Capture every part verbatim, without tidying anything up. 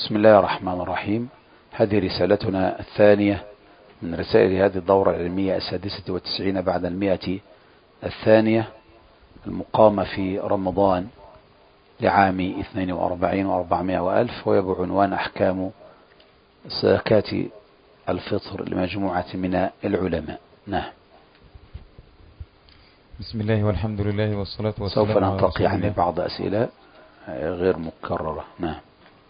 بسم الله الرحمن الرحيم. هذه رسالتنا الثانية من رسائل هذه الدورة العلمية السادسة والتسعين بعد المئة الثانية المقامة في رمضان لعام اثنين وأربعين وأربعمائة وألف، وهي بعنوان أحكام زكاة الفطر لمجموعة من العلماء. نعم. بسم الله والحمد لله والصلاة والسلام سوف على ننتقي رسول يعني الله. بعض أسئلة غير مكررة. نعم.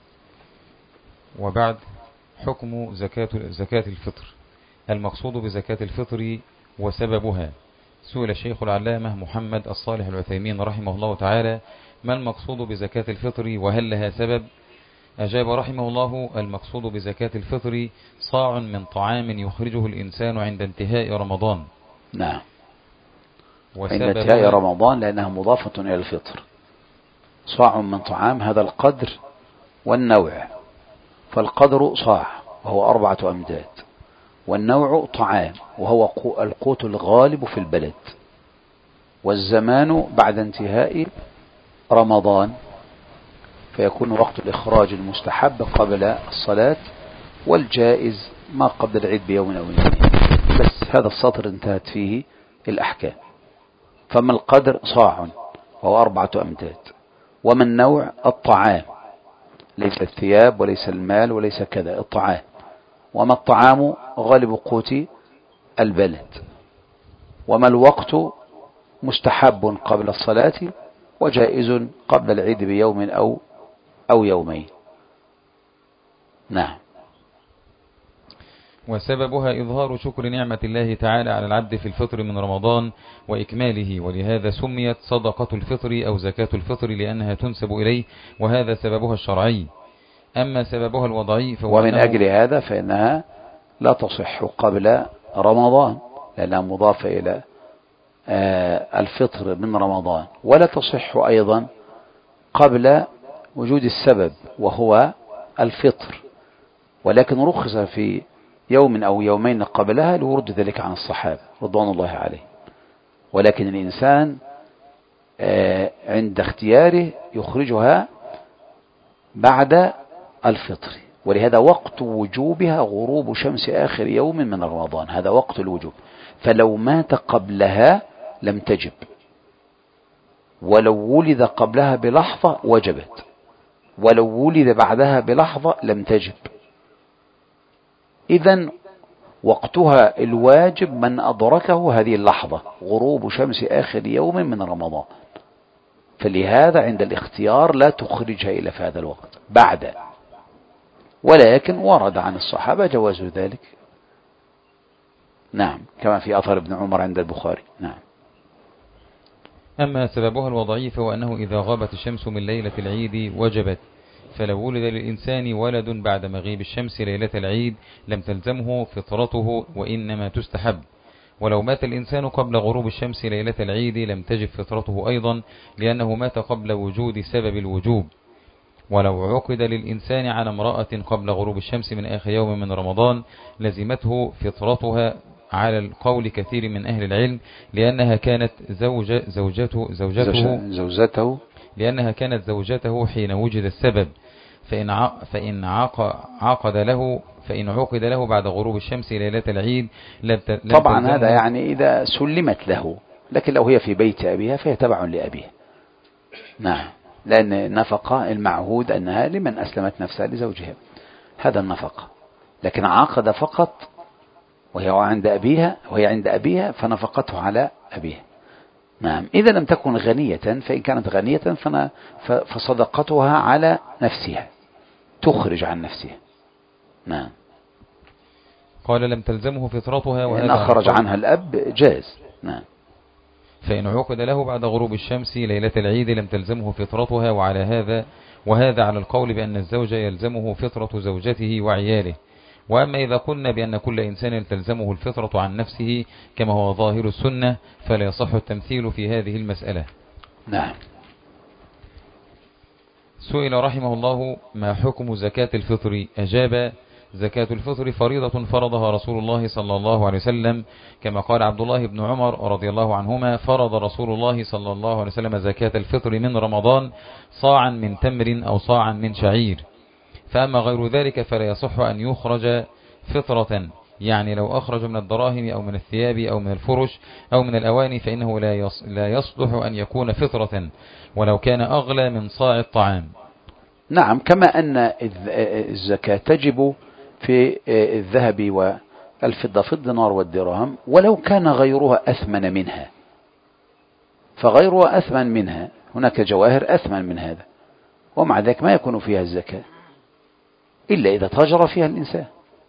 وبعد، حكم زكاة زكاة الفطر. المقصود بزكاة الفطر وسببها. سئل الشيخ العلامة محمد الصالح العثيمين رحمه الله تعالى: ما المقصود بزكاة الفطر وهل لها سبب؟ أجاب رحمه الله: المقصود بزكاة الفطر صاع من طعام يخرجه الإنسان عند انتهاء رمضان. نعم. عند انتهاء رمضان لأنها مضافة إلى الفطر. صاع من طعام، هذا القدر والنوع، فالقدر صاع وهو أربعة أمداد، والنوع طعام وهو القوت الغالب في البلد، والزمان بعد انتهاء رمضان، فيكون وقت الإخراج المستحب قبل الصلاة، والجائز ما قبل العيد بيوم أو يومين. بس هذا السطر انتهت فيه الأحكام. فما القدر؟ صاع وهو أربعة أمداد. وما النوع؟ الطعام، ليس الثياب وليس المال وليس كذا، الطعام. وما الطعام؟ غالب قوت البلد. وما الوقت؟ مستحب قبل الصلاة وجائز قبل العيد بيوم أو أو يومين. نعم. وسببها إظهار شكر نعمة الله تعالى على العبد في الفطر من رمضان وإكماله، ولهذا سميت صدقة الفطر أو زكاة الفطر لأنها تنسب إليه، وهذا سببها الشرعي. أما سببها الوضعي فهو ومن أجل هذا فإنها لا تصح قبل رمضان لأنها مضافة إلى الفطر من رمضان، ولا تصح أيضا قبل وجود السبب وهو الفطر، ولكن رخص في يوم أو يومين قبلها لورود ذلك عن الصحابة رضوان الله عليه. ولكن الإنسان عند اختياره يخرجها بعد الفطر، ولهذا وقت وجوبها غروب شمس آخر يوم من رمضان، هذا وقت الوجوب. فلو مات قبلها لم تجب، ولو ولد قبلها بلحظة وجبت، ولو ولد بعدها بلحظة لم تجب. إذن وقتها الواجب من أدركه هذه اللحظة، غروب شمس آخر يوم من رمضان. فلهذا عند الاختيار لا تخرجها إلا في هذا الوقت بعد، ولكن ورد عن الصحابة جواز ذلك. نعم، كما في أثر ابن عمر عند البخاري. نعم. أما سببها الوضعي فهو أنه إذا غابت الشمس من ليلة العيد وجبت، فلو ولد للإنسان ولد بعد مغيب الشمس ليلة العيد لم تلزمه فطرته وإنما تستحب. ولو مات الإنسان قبل غروب الشمس ليلة العيد لم تجب فطرته أيضا، لأنه مات قبل وجود سبب الوجوب. ولو عقد للإنسان على امرأة قبل غروب الشمس من آخر يوم من رمضان لزمته فطرتها على القول كثير من أهل العلم، لأنها كانت زوجة زوجته زوجته زوجته لأنها كانت زوجته حين وجد السبب، فإن فإن عقد له فإن عقد له بعد غروب الشمس ليلة العيد لم طبعا هذا يعني إذا سلمت له، لكن لو هي في بيت أبيها فهي تبع لأبيها. نعم، لأن النفقة المعهود أنها لمن أسلمت نفسها لزوجها، هذا النفقة. لكن عقد فقط وهي عند أبيها وهي عند أبيها فنفقته على أبيها. نعم. إذا لم تكن غنية، فإن كانت غنية فصدقتها على نفسها، تخرج عن نفسها. نعم. قال لم تلزمه فطرتها، وهذا إن أخرج عنها الأب جاز. نعم. فإن عقد له بعد غروب الشمس ليلة العيد لم تلزمه فطرتها، وعلى هذا وهذا على القول بأن الزوج يلزمه فطرة زوجته وعياله. وأما إذا قلنا بأن كل إنسان تلزمه الفطرة عن نفسه كما هو ظاهر السنة فلا يصح التمثيل في هذه المسألة. نعم. سئل رحمه الله: ما حكم زكاة الفطر؟ أجاب: زكاة الفطر فريضة فرضها رسول الله صلى الله عليه وسلم، كما قال عبد الله بن عمر رضي الله عنهما: فرض رسول الله صلى الله عليه وسلم زكاة الفطر من رمضان صاعا من تمر أو صاعا من شعير. فأما غير ذلك فلا يصح أن يخرج فطرة، يعني لو أخرج من الدراهم أو من الثياب أو من الفرش أو من الأواني فإنه لا يصلح أن يكون فطرة ولو كان أغلى من صاع الطعام. نعم، كما أن الزكاة تجب في الذهب والفضة في الدينار والدرهم ولو كان غيرها أثمن منها، فغيرها أثمن منها، هناك جواهر أثمن من هذا، ومع ذلك ما يكون فيها الزكاة إلا إذا تاجر فيها الإنسان.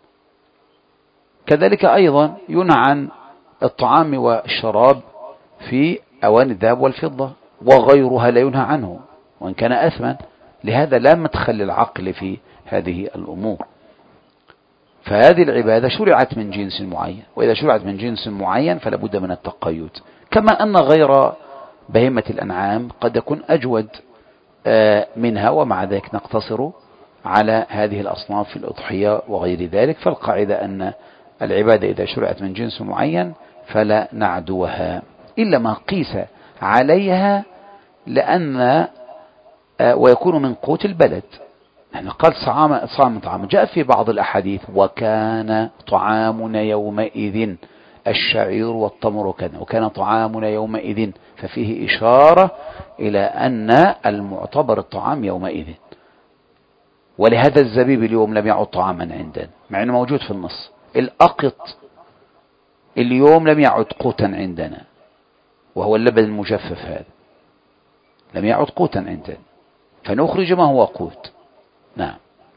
كذلك أيضا ينهى عن الطعام والشراب في أواني الذهب والفضة، وغيرها لا ينهى عنه وإن كان أثمن، لهذا لا مدخل للعقل في هذه الأمور. فهذه العبادة شرعت من جنس معين، وإذا شرعت من جنس معين فلا بد من التقيد، كما أن غير بهيمة الأنعام قد يكون أجود منها، ومع ذلك نقتصر على هذه الأصناف في الأضحية وغير ذلك. فالقاعدة أن العبادة إذا شرعت من جنس معين فلا نعدوها إلا ما قيس عليها، لأن ويكون من قوت البلد. يعني قال صعام صام طعام، جاء في بعض الأحاديث وكان طعامنا يومئذ الشعير والتمر كذا، وكان طعامنا يومئذ، ففيه إشارة إلى أن المعتبر الطعام يومئذ. ولهذا الزبيب اليوم لم يعد طعاما عندنا مع أنه موجود في النص. الأقط اليوم لم يعد قوتا عندنا، وهو اللبن المجفف هذا لم يعد قوتا عندنا، فنخرج ما هو قوت. نعم.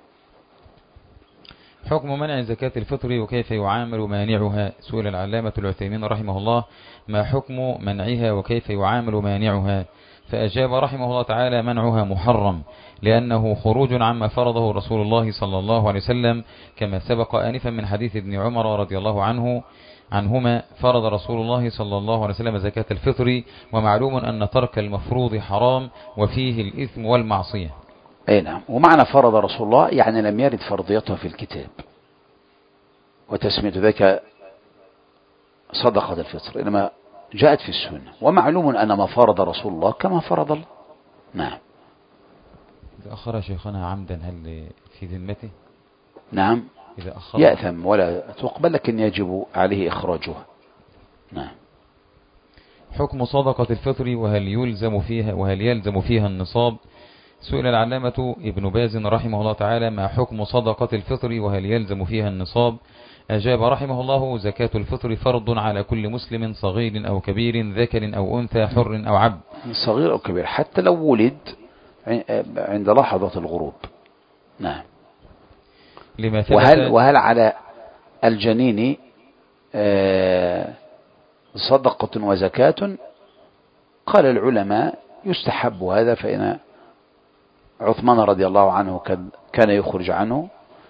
حكم منع زكاة الفطر وكيف يعامل مانعها. سئل العلامة العثيمين رحمه الله: ما حكم منعها وكيف يعامل مانعها؟ فأجاب رحمه الله تعالى: منعها محرم، لأنه خروج عما فرضه رسول الله صلى الله عليه وسلم، كما سبق آنفا من حديث ابن عمر رضي الله عنه عنهما: فرض رسول الله صلى الله عليه وسلم زكاة الفطر، ومعلوم أن ترك المفروض حرام وفيه الإثم والمعصية. أي نعم. ومعنى فرض رسول الله يعني لم يرد فرضيتها في الكتاب، وتسمية ذلك صدقة الفطر إنما جاءت في السنة، ومعلوم أن ما فرض رسول الله كما فرض الله. نعم. إذا أخر شيخنا عمدا هل في ذمته؟ نعم، إذا أخر يأثم ولا تقبل، لكن يجب عليه إخراجها. نعم. حكم صدقة الفطر وهل يلزم فيها وهل يلزم فيها النصاب. سئل العلامة ابن باز رحمه الله تعالى: ما حكم صدقة الفطر وهل يلزم فيها النصاب؟ أجاب رحمه الله: زكاة الفطر فرض على كل مسلم صغير أو كبير، ذكر أو أنثى، حر أو عبد. صغير أو كبير، حتى لو ولد عند لحظة الغروب. نعم. لما وهل, وهل على الجنين صدقة وزكاة؟ قال العلماء يستحب هذا، فإن عثمان رضي الله عنه كان يخرج عنه،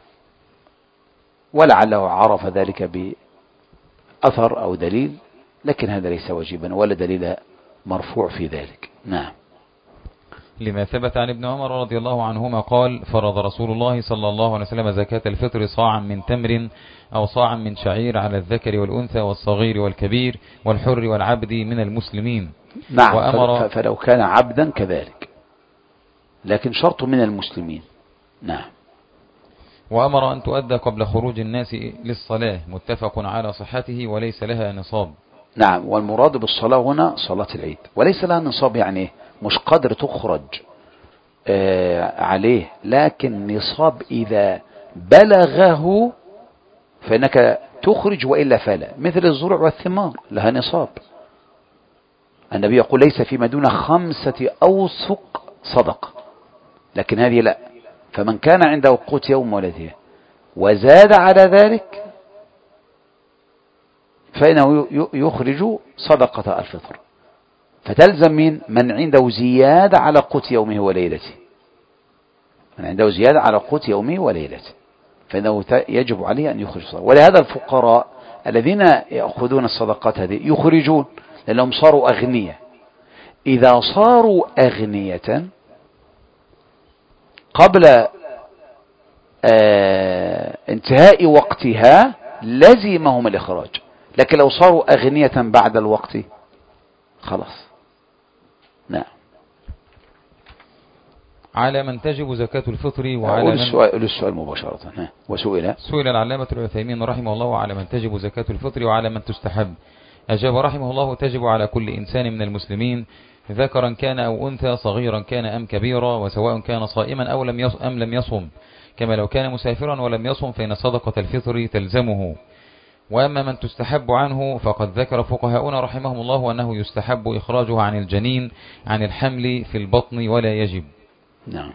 ولعله عرف ذلك بأثر أو دليل، لكن هذا ليس واجبا ولا دليل مرفوع في ذلك. نعم. لما ثبت عن ابن عمر رضي الله عنهما قال: فرض رسول الله صلى الله عليه وسلم زكاة الفطر صاعا من تمر أو صاعا من شعير على الذكر والأنثى والصغير والكبير والحر والعبد من المسلمين. نعم. وأمر فلو كان عبدا كذلك، لكن شرط من المسلمين. نعم. وأمر أن تؤدى قبل خروج الناس للصلاة، متفق على صحته، وليس لها نصاب. نعم. والمراد بالصلاة هنا صلاة العيد، وليس لها نصاب، يعني مش قدر تخرج آه عليه، لكن نصاب إذا بلغه فإنك تخرج، وإلا فلا. مثل الزروع والثمار لها نصاب، النبي يقول: ليس فيما دون خمسة أوسق صدق، لكن هذه لا. فمن كان عنده قوت يوم ولده وزاد على ذلك فإنه يخرج صدقة الفطر، فتلزم من من عنده زيادة على قوت يومه وليلته، من عنده زيادة على قوت يومه وليلته فإنه يجب عليه أن يخرج صدقة. ولهذا الفقراء الذين يأخذون الصدقات هذه يخرجون، لأنهم صاروا أغنية. إذا صاروا أغنية قبل آه انتهاء وقتها لزمهم الإخراج، لكن لو صاروا أغنية بعد الوقت خلاص. نعم. على من تجب زكاة الفطر وعلى قول من السؤال, السؤال مباشرة. وسئل سئل العلامة العثيمين رحمه الله على من تجب زكاة الفطر وعلى من تستحب. أجاب رحمه الله: تجب على كل إنسان من المسلمين ذكرا كان أو أنثى، صغيرا كان أم كبيرا، وسواء كان صائما أو لم يصم أم لم يصم، كما لو كان مسافرا ولم يصم فإن صدقة الفطر تلزمه. وأما من تستحب عنه فقد ذكر فقهاؤنا رحمهم الله أنه يستحب إخراجها عن الجنين عن الحمل في البطن ولا يجب. نعم.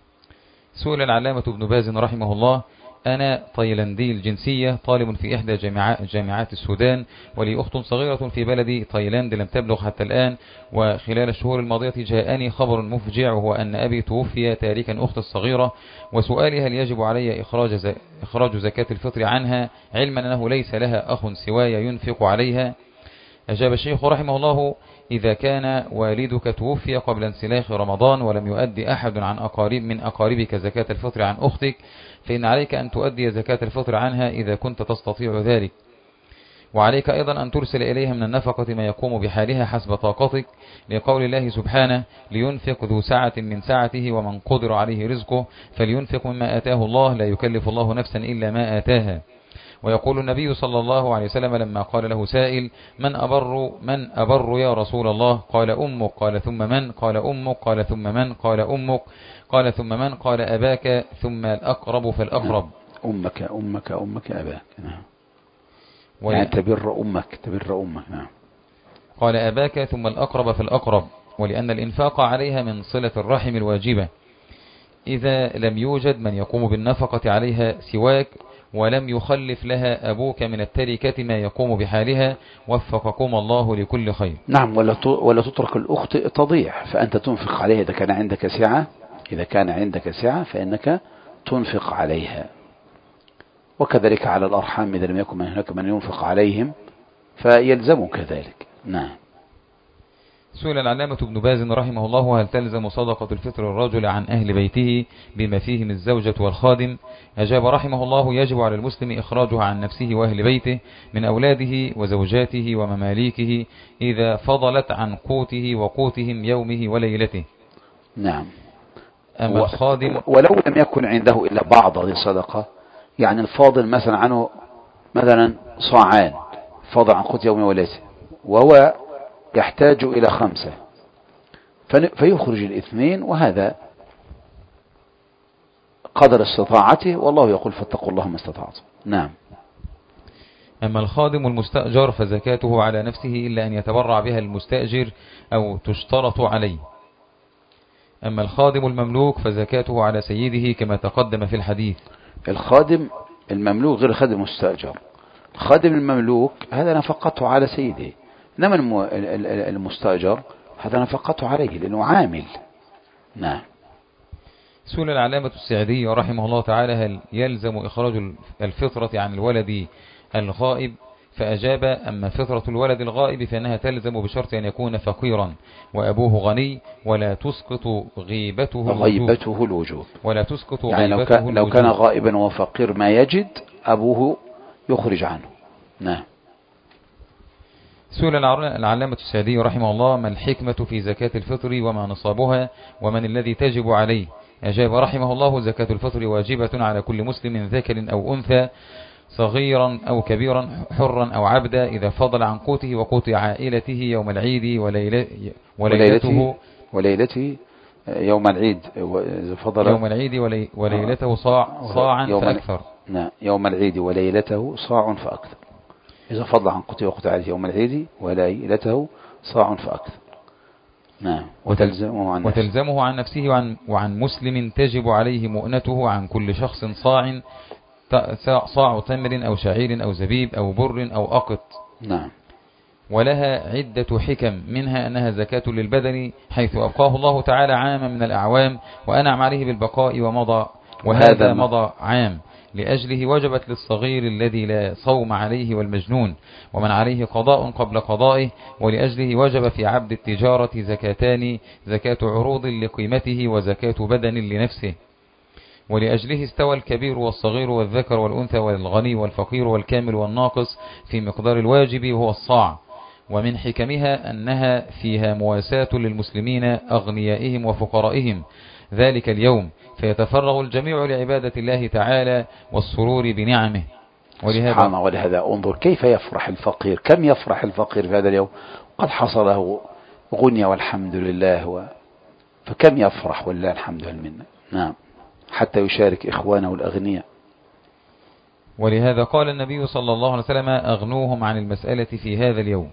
سئل العلامة ابن باز رحمه الله: أنا تايلاندي الجنسية، طالب في إحدى جامعات السودان، ولي أخت صغيرة في بلدي تايلاند لم تبلغ حتى الآن، وخلال الشهور الماضية جاءني خبر مفجع، وهو أن أبي توفي تاركا أخت الصغيرة، وسؤالي: هل يجب علي إخراج إخراج زكاة الفطر عنها، علما أنه ليس لها أخ سواي ينفق عليها؟ أجاب الشيخ رحمه الله: إذا كان والدك توفي قبل انسلاخ رمضان ولم يؤدي أحد عن أقارب من أقاربك زكاة الفطر عن أختك، فإن عليك أن تؤدي زكاة الفطر عنها إذا كنت تستطيع ذلك، وعليك أيضا أن ترسل إليها من النفقة ما يقوم بحالها حسب طاقتك، لقول الله سبحانه: لينفق ذو سعة من سعته ومن قدر عليه رزقه فلينفق مما آتاه الله لا يكلف الله نفسا إلا ما آتاها. ويقول النبي صلى الله عليه وسلم لما قال له سائل: من أبر من أبر يا رسول الله؟ قال أمك. قال ثم من؟ قال أمك. قال ثم من؟ قال أمك. قال ثم من؟ قال أباك، ثم الأقرب فالأقرب. أمك أمك أمك أباك. نعم. وي... يعني تبر أمك تبر أمك. نعم. قال أباك ثم الأقرب فالأقرب. ولأن الإنفاق عليها من صلة الرحم الواجبة، إذا لم يوجد من يقوم بالنفقة عليها سواك، ولم يخلف لها أبوك من التركة ما يقوم بحالها، وفقكم الله لكل خير. نعم. ولا ولا تترك الأخت تضيع، فأنت تنفق عليها إذا كان عندك سعة، إذا كان عندك سعة فإنك تنفق عليها. وكذلك على الأرحام إذا لم يكن هناك من ينفق عليهم فيلزمك ذلك. نعم. سئل العلامة ابن باز رحمه الله: هل تلزم صدقة الفطر الرجل عن أهل بيته بما فيهم الزوجة والخادم؟ أجاب رحمه الله: يجب على المسلم إخراجها عن نفسه وأهل بيته من أولاده وزوجاته ومماليكه إذا فضلت عن قوته وقوتهم يومه وليلته. نعم. أما الخادم ولو لم يكن عنده إلا بعض هذه الصدقة، يعني الفاضل مثلا عنه مثلا صاعان فاضل عن قوت يومه وليلته، وهو يحتاج إلى خمسة، فيخرج الاثنين، وهذا قدر استطاعته، والله يقول فاتقوا الله ما استطعتم. نعم. أما الخادم المستأجر فزكاته على نفسه إلا أن يتبرع بها المستأجر أو تشترط عليه. أما الخادم المملوك فزكاته على سيده كما تقدم في الحديث. الخادم المملوك غير الخادم المستأجر. الخادم المملوك هذا نفقته على سيده، إنما المستأجر هذا نفقته عليه لأنه عامل. نعم. سئل العلامة السعدي رحمه الله تعالى: هل يلزم إخراج الفطرة عن الولد الغائب؟ فأجاب: أما فطرة الولد الغائب فإنها تلزم بشرط أن يكون فقيرا وأبوه غني، ولا تسقط غيبته غيبته الوجوب ولا تسقط يعني غيبته لو, كان لو كان غائبا وفقير ما يجد أبوه يخرج عنه. نعم. سئل العلامة السعدي رحمه الله: ما الحكمة في زكاة الفطر وما نصابها ومن الذي تجب عليه؟ أجاب رحمه الله: زكاة الفطر واجبة على كل مسلم ذكر أو أنثى، صغيرا أو كبيرا، حرا أو عبدا، إذا فضل عن قوته وقوت عائلته يوم العيد وليلته وليلته يوم العيد فضل يوم العيد وليلته صاع صاعا فأكثر. نعم. يوم العيد وليلته صاع فأكثر، إذا فضل عن قوته وقوت عائلته يوم العيد وليلته صاع فأكثر. نعم. وتلزمه عن, وتلزمه عن نفسه وعن, وعن مسلم تجب عليه مؤنته عن كل شخص صاع، صاع تمر أو شعير أو زبيب أو بر أو أقط. نعم. ولها عدة حكم، منها أنها زكاة للبدن حيث أبقاه الله تعالى عاما من الأعوام وأنعم عليه بالبقاء ومضى، وهذا مضى عام، لأجله وجبت للصغير الذي لا صوم عليه والمجنون ومن عليه قضاء قبل قضائه، ولأجله وجب في عبد التجارة زكاتان، زكاة عروض لقيمته وزكاة بدن لنفسه. ولأجله استوى الكبير والصغير والذكر والأنثى والغني والفقير والكامل والناقص في مقدار الواجب وهو الصاع. ومن حكمها أنها فيها مواساة للمسلمين أغنيائهم وفقرائهم، ذلك اليوم، فيتفرغ الجميع لعبادة الله تعالى والسرور بنعمه. ولهذا سبحان الله. ولهذا انظر كيف يفرح الفقير، كم يفرح الفقير في هذا اليوم، قد حصل له غنية والحمد لله و... فكم يفرح ولله الحمد والمنة. نعم، حتى يشارك إخوانه الأغنياء. ولهذا قال النبي صلى الله عليه وسلم أغنوهم عن المسألة في هذا اليوم.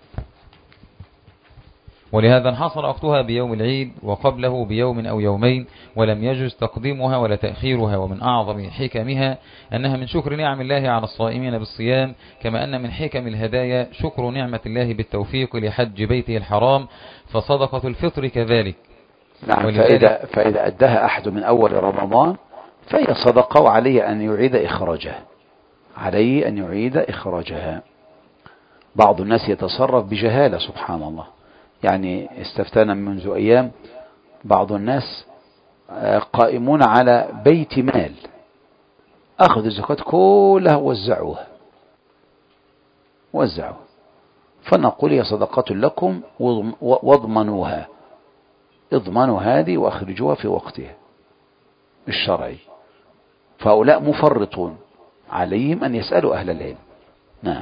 ولهذا انحصر وقتها بيوم العيد وقبله بيوم أو يومين، ولم يجوز تقديمها ولا تأخيرها. ومن أعظم حكمها أنها من شكر نعم الله على الصائمين بالصيام، كما أن من حكم الهدايا شكر نعمة الله بالتوفيق لحج بيته الحرام، فصدقة الفطر كذلك. نعم، فإذا, فإذا أداها أحد من أول رمضان فهي صدقة، وعليه أن يعيد إخراجها، عليه أن يعيد إخراجها. بعض الناس يتصرف بجهالة سبحان الله. يعني استفتانا منذ أيام بعض الناس قائمون على بيت مال، أخذوا الزكاة كلها وزعوها وزعوها فنقول هي صدقة لكم واضمنوها، اضمنوا هذه واخرجوها في وقتها الشرعي. فهؤلاء مفرطون، عليهم أن يسألوا أهل العلم. نعم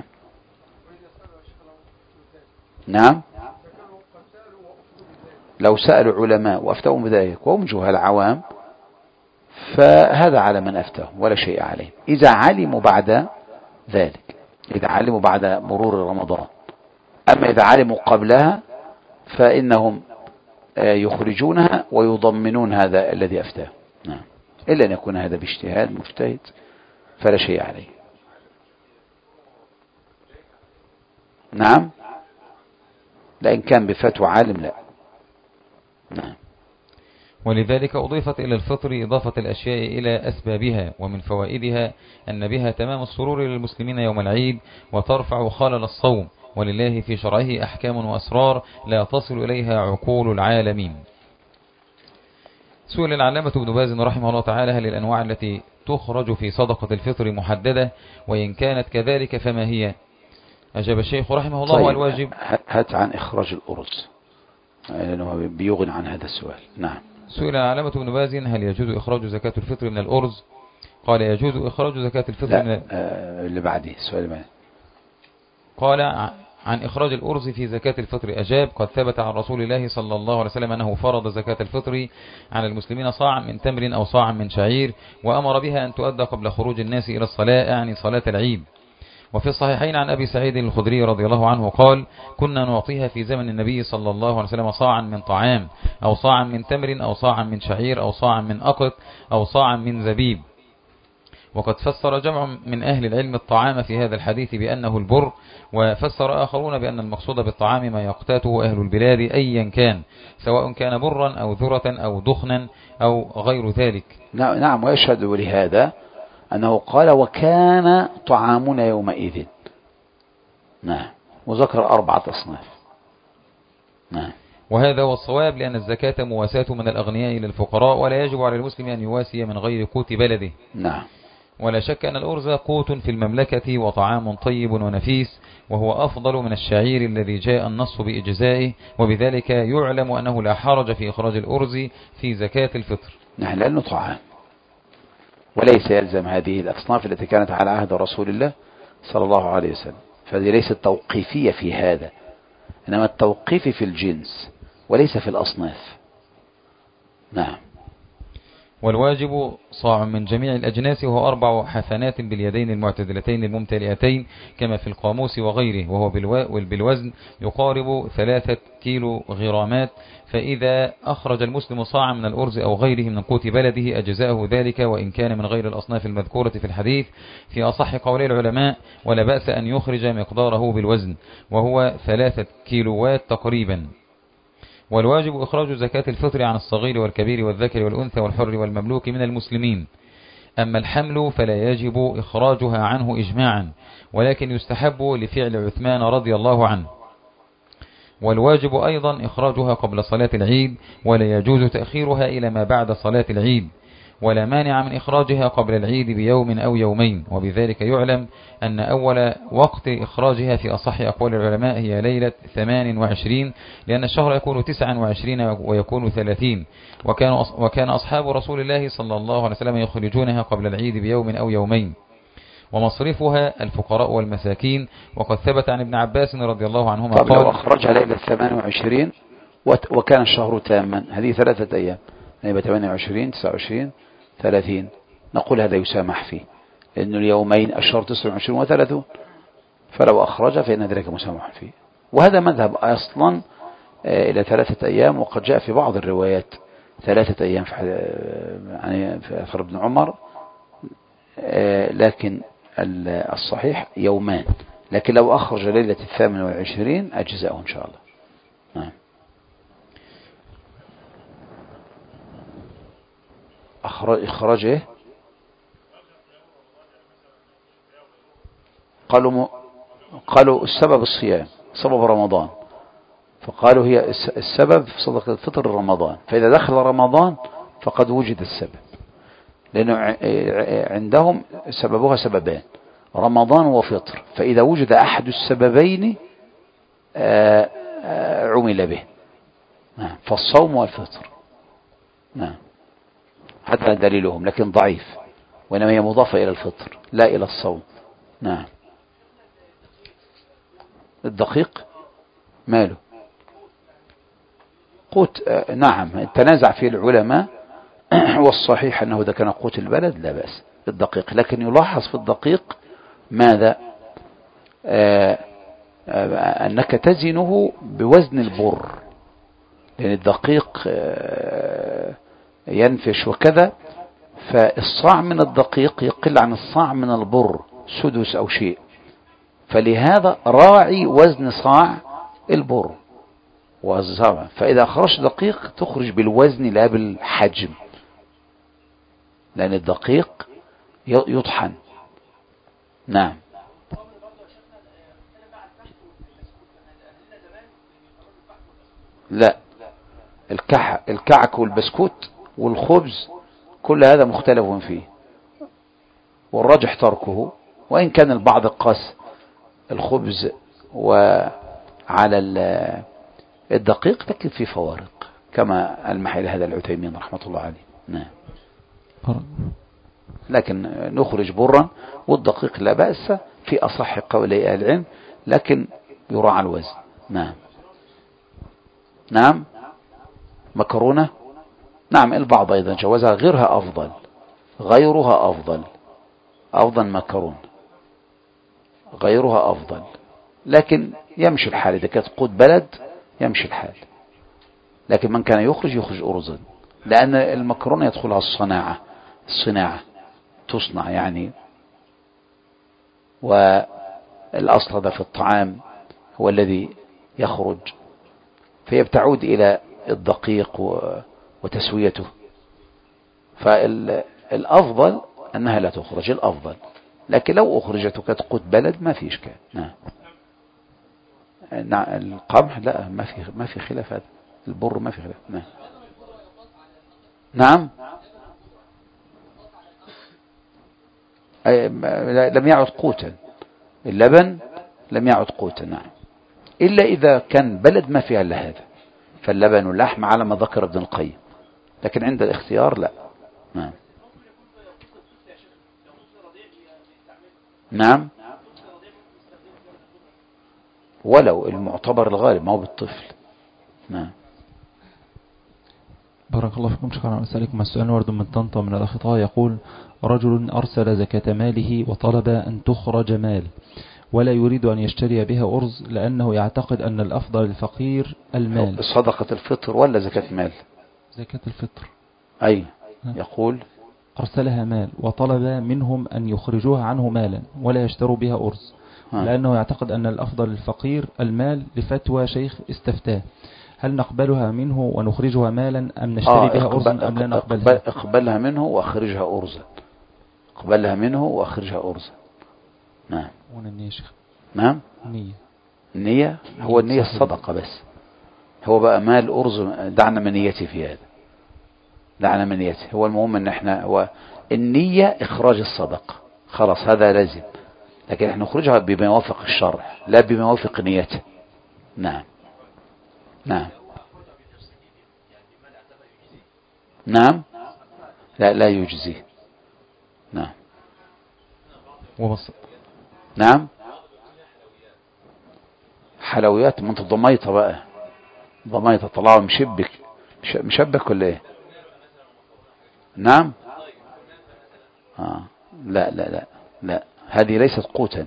نعم، لو سألوا علماء وأفتوا بذلك وهم جهال عوام فهذا على من أفتهم ولا شيء عليه، إذا علموا بعد ذلك، إذا علموا بعد مرور رمضان. أما إذا علموا قبلها فإنهم يخرجونها ويضمنون هذا الذي أفتاه. نعم، إلا أن يكون هذا باجتهاد مجتهد فلا شيء عليه. نعم، لأن كان بفتوى عالم لا. نعم. ولذلك أضيفت إلى الفطر إضافة الأشياء إلى أسبابها، ومن فوائدها أن بها تمام السرور للمسلمين يوم العيد، وترفع خلل الصوم، ولله في شرعه أحكام وأسرار لا تصل إليها عقول العالمين. سئل العلامة ابن باز رحمه الله تعالى: هل الأنواع التي تخرج في صدقة الفطر محددة؟ وإن كانت كذلك فما هي؟ أجاب الشيخ رحمه الله: طيب، الواجب. هات عن إخراج الأرز لأنه بيغني عن هذا السؤال. نعم. سئل العلامة ابن باز: هل يجوز إخراج زكاة الفطر من الأرز؟ قال: يجوز إخراج زكاة الفطر لا. من ال... آه اللي بعده السؤال بعده. قال: عن إخراج الأرز في زكاة الفطر أجاب: قد ثبت عن رسول الله صلى الله عليه وسلم أنه فرض زكاة الفطر على المسلمين صاعا من تمر أو صاعا من شعير، وأمر بها أن تؤدى قبل خروج الناس إلى الصلاة، يعني صلاة العيد. وفي الصحيحين عن أبي سعيد الخدري رضي الله عنه قال: كنا نعطيها في زمن النبي صلى الله عليه وسلم صاعا من طعام، أو صاعا من تمر، أو صاعا من شعير، أو صاعا من أقط، أو صاعا من زبيب. وقد فسر جمع من أهل العلم الطعام في هذا الحديث بأنه البر، وفسر آخرون بأن المقصود بالطعام ما يقتاته أهل البلاد أيا كان، سواء كان برا أو ذرة أو دخنا أو غير ذلك. نعم، ويشهد لهذا أنه قال: وكان طعامنا يومئذ. نعم، وذكر أربعة أصناف. نعم. وهذا هو الصواب، لأن الزكاة مواساة من الأغنياء للفقراء، ولا يجب على المسلم أن يواسي من غير قوت بلده. نعم. ولا شك أن الأرز قوت في المملكة وطعام طيب ونفيس، وهو أفضل من الشعير الذي جاء النص بإجزائه، وبذلك يعلم أنه لا حرج في إخراج الأرز في زكاة الفطر. نعم، لأنه طعام، وليس يلزم هذه الأصناف التي كانت على عهد رسول الله صلى الله عليه وسلم، فهذه ليست توقيفية في هذا، إنما التوقيف في الجنس وليس في الأصناف. نعم. والواجب صاع من جميع الأجناس، وهو أربع حفنات باليدين المعتدلتين الممتلئتين كما في القاموس وغيره، وهو بالوزن يقارب ثلاثة كيلو غرامات. فإذا أخرج المسلم صاعا من الأرز أو غيره من قوت بلده أجزاءه ذلك، وإن كان من غير الأصناف المذكورة في الحديث في أصح قولي العلماء، ولا بأس أن يخرج مقداره بالوزن، وهو ثلاثة كيلوات تقريبا. والواجب إخراج زكاة الفطر عن الصغير والكبير والذكر والأنثى والحر والمملوك من المسلمين. أما الحمل فلا يجب إخراجها عنه إجماعا، ولكن يستحب لفعل عثمان رضي الله عنه. والواجب أيضا إخراجها قبل صلاة العيد، ولا يجوز تأخيرها إلى ما بعد صلاة العيد. ولا مانع من إخراجها قبل العيد بيوم أو يومين. وبذلك يعلم أن أول وقت إخراجها في أصح أقوال العلماء هي ليلة ثمان وعشرين، لأن الشهر يكون تسعا وعشرين ويكون ثلاثين، وكان وكان أصحاب رسول الله صلى الله عليه وسلم يخرجونها قبل العيد بيوم أو يومين. ومصرفها الفقراء والمساكين. وقد ثبت عن ابن عباس رضي الله عنهما طب قال: لو أخرجها ليلة ثمان وعشرين وكان الشهر تاما، هذه ثلاثة أيام، ليلة ثمانية وعشرين تسعة وعشرين ثلاثين، نقول هذا يسامح فيه، لأن اليومين الشهر تسعة وعشرين وثلاثون، فلو أخرج فإن ذلك مسامح فيه. وهذا مذهب أصلا إلى ثلاثة أيام، وقد جاء في بعض الروايات ثلاثة أيام في يعني في أثر ابن عمر، لكن الصحيح يومان. لكن لو أخرج ليلة الثامن والعشرين أجزاءه إن شاء الله. نعم. إخراجه قالوا م... قالوا السبب الصيام، سبب رمضان، فقالوا هي السبب في صدقة الفطر رمضان، فإذا دخل رمضان فقد وجد السبب، لأنه عندهم سببها سببان، رمضان وفطر، فإذا وجد أحد السببين عمل به. نعم. فالصوم والفطر. نعم. حتى دليلهم لكن ضعيف، وإنما هي مضافة إلى الفطر لا إلى الصوم. نعم. الدقيق ماله قوت. نعم. تنازع فيه العلماء، والصحيح أنه إذا كان قوت البلد لا بأس الدقيق، لكن يلاحظ في الدقيق ماذا؟ آآ آآ أنك تزنه بوزن البر، لأن الدقيق ينفش وكذا، فالصاع من الدقيق يقل عن الصاع من البر سدس أو شيء، فلهذا راعي وزن صاع البر. فإذا خرج دقيق تخرج بالوزن لا بالحجم، لأن الدقيق يطحن. نعم. لا، الكح الكعك والبسكوت والخبز كل هذا مختلف فيه، والراجح تركه، وإن كان البعض قاس الخبز وعلى الدقيق، لكن في فوارق كما ألمح إلى هذا العثيمين رحمة الله عليه. نعم. لكن نخرج برا، والدقيق لا بأس في أصح قولي أهل العلم، لكن يراعى الوزن. نعم. نعم. مكرونة. نعم. البعض أيضا جوزها، غيرها أفضل، غيرها أفضل، أفضل مكرون، غيرها أفضل، لكن يمشي الحال. إذا كانت قوت بلد يمشي الحال، لكن من كان يخرج يخرج أرزا، لأن المكرونة يدخلها الصناعة، الصناعة تصنع يعني، والأصل هذا في الطعام هو الذي يخرج، فهي بتعود إلى الدقيق وتسويته، فالأفضل أنها لا تخرج، الأفضل، لكن لو أخرجت وكانت قوت بلد ما في إشكال. نعم. القمح لا، ما في ما في خلاف، هذا البر ما في خلاف. نعم. نعم. لم يعد قوتا، اللبن لم يعد قوتا. نعم. إلا إذا كان بلد ما فيها إلا هذا، فاللبن واللحم على ما ذكر ابن القيم، لكن عند الاختيار لا. نعم. نعم. ولو المعتبر الغالب ما هو بالطفل. نعم. بارك الله فيكم. شكرا. أسألكم السؤال ورد من طنطا من الأخ طه يقول: رجل أرسل زكاة ماله وطلب أن تخرج مال، ولا يريد أن يشتري بها أرز، لأنه يعتقد أن الأفضل للفقير المال. صدقة الفطر ولا زكاة مال؟ زكاة الفطر. أي يقول: أرسلها مال وطلب منهم أن يخرجوها عنه مالا ولا يشتروا بها أرز، لأنه يعتقد أن الأفضل للفقير المال لفتوى شيخ استفتاه. هل نقبلها منه ونخرجها مالا أم نشتري آه بها أرزا أم لا نقبلها؟ اقبلها منه وأخرجها أرزا، اقبلها منه وأخرجها أرزا. نعم. هنا النية شيخ. نعم. النية. النية هو النية الصدقة بس، هو بقى مال أرز دعنا من نيتي في هذا، لا على من نيته. هو المهم ان احنا هو النية اخراج الصدقة، خلاص هذا لازم، لكن احنا نخرجها بما يوافق الشرع لا بما يوافق نيته. نعم نعم نعم لا لا يجزي. نعم وبص... نعم حلويات، ما انت ضميطة بقى، ضميطة طلعوا مشبك مشبك ولا ايه؟ نعم آه. لا لا لا لا هذه ليست قوتا،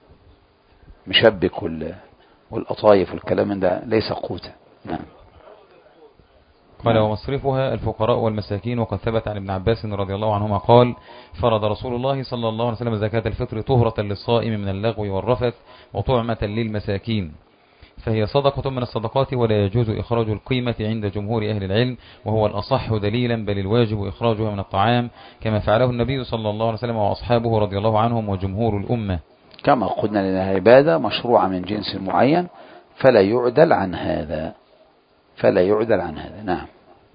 مشبك وال... والقطايف والكلام من ده ليس قوتا. نعم قال ومصرفها الفقراء والمساكين. وقد ثبت عن ابن عباس رضي الله عنهما قال فرض رسول الله صلى الله عليه وسلم زكاة الفطر طهرة للصائم من اللغو والرفث وطعمة للمساكين، فهي صدقة من الصدقات ولا يجوز إخراج القيمة عند جمهور أهل العلم، وهو الأصح دليلا، بل الواجب إخراجها من الطعام كما فعله النبي صلى الله عليه وسلم وأصحابه رضي الله عنهم وجمهور الأمة. كما قلنا لأنها عبادة مشروعة من جنس معين فلا يعدل عن هذا، فلا يعدل عن هذا. نعم.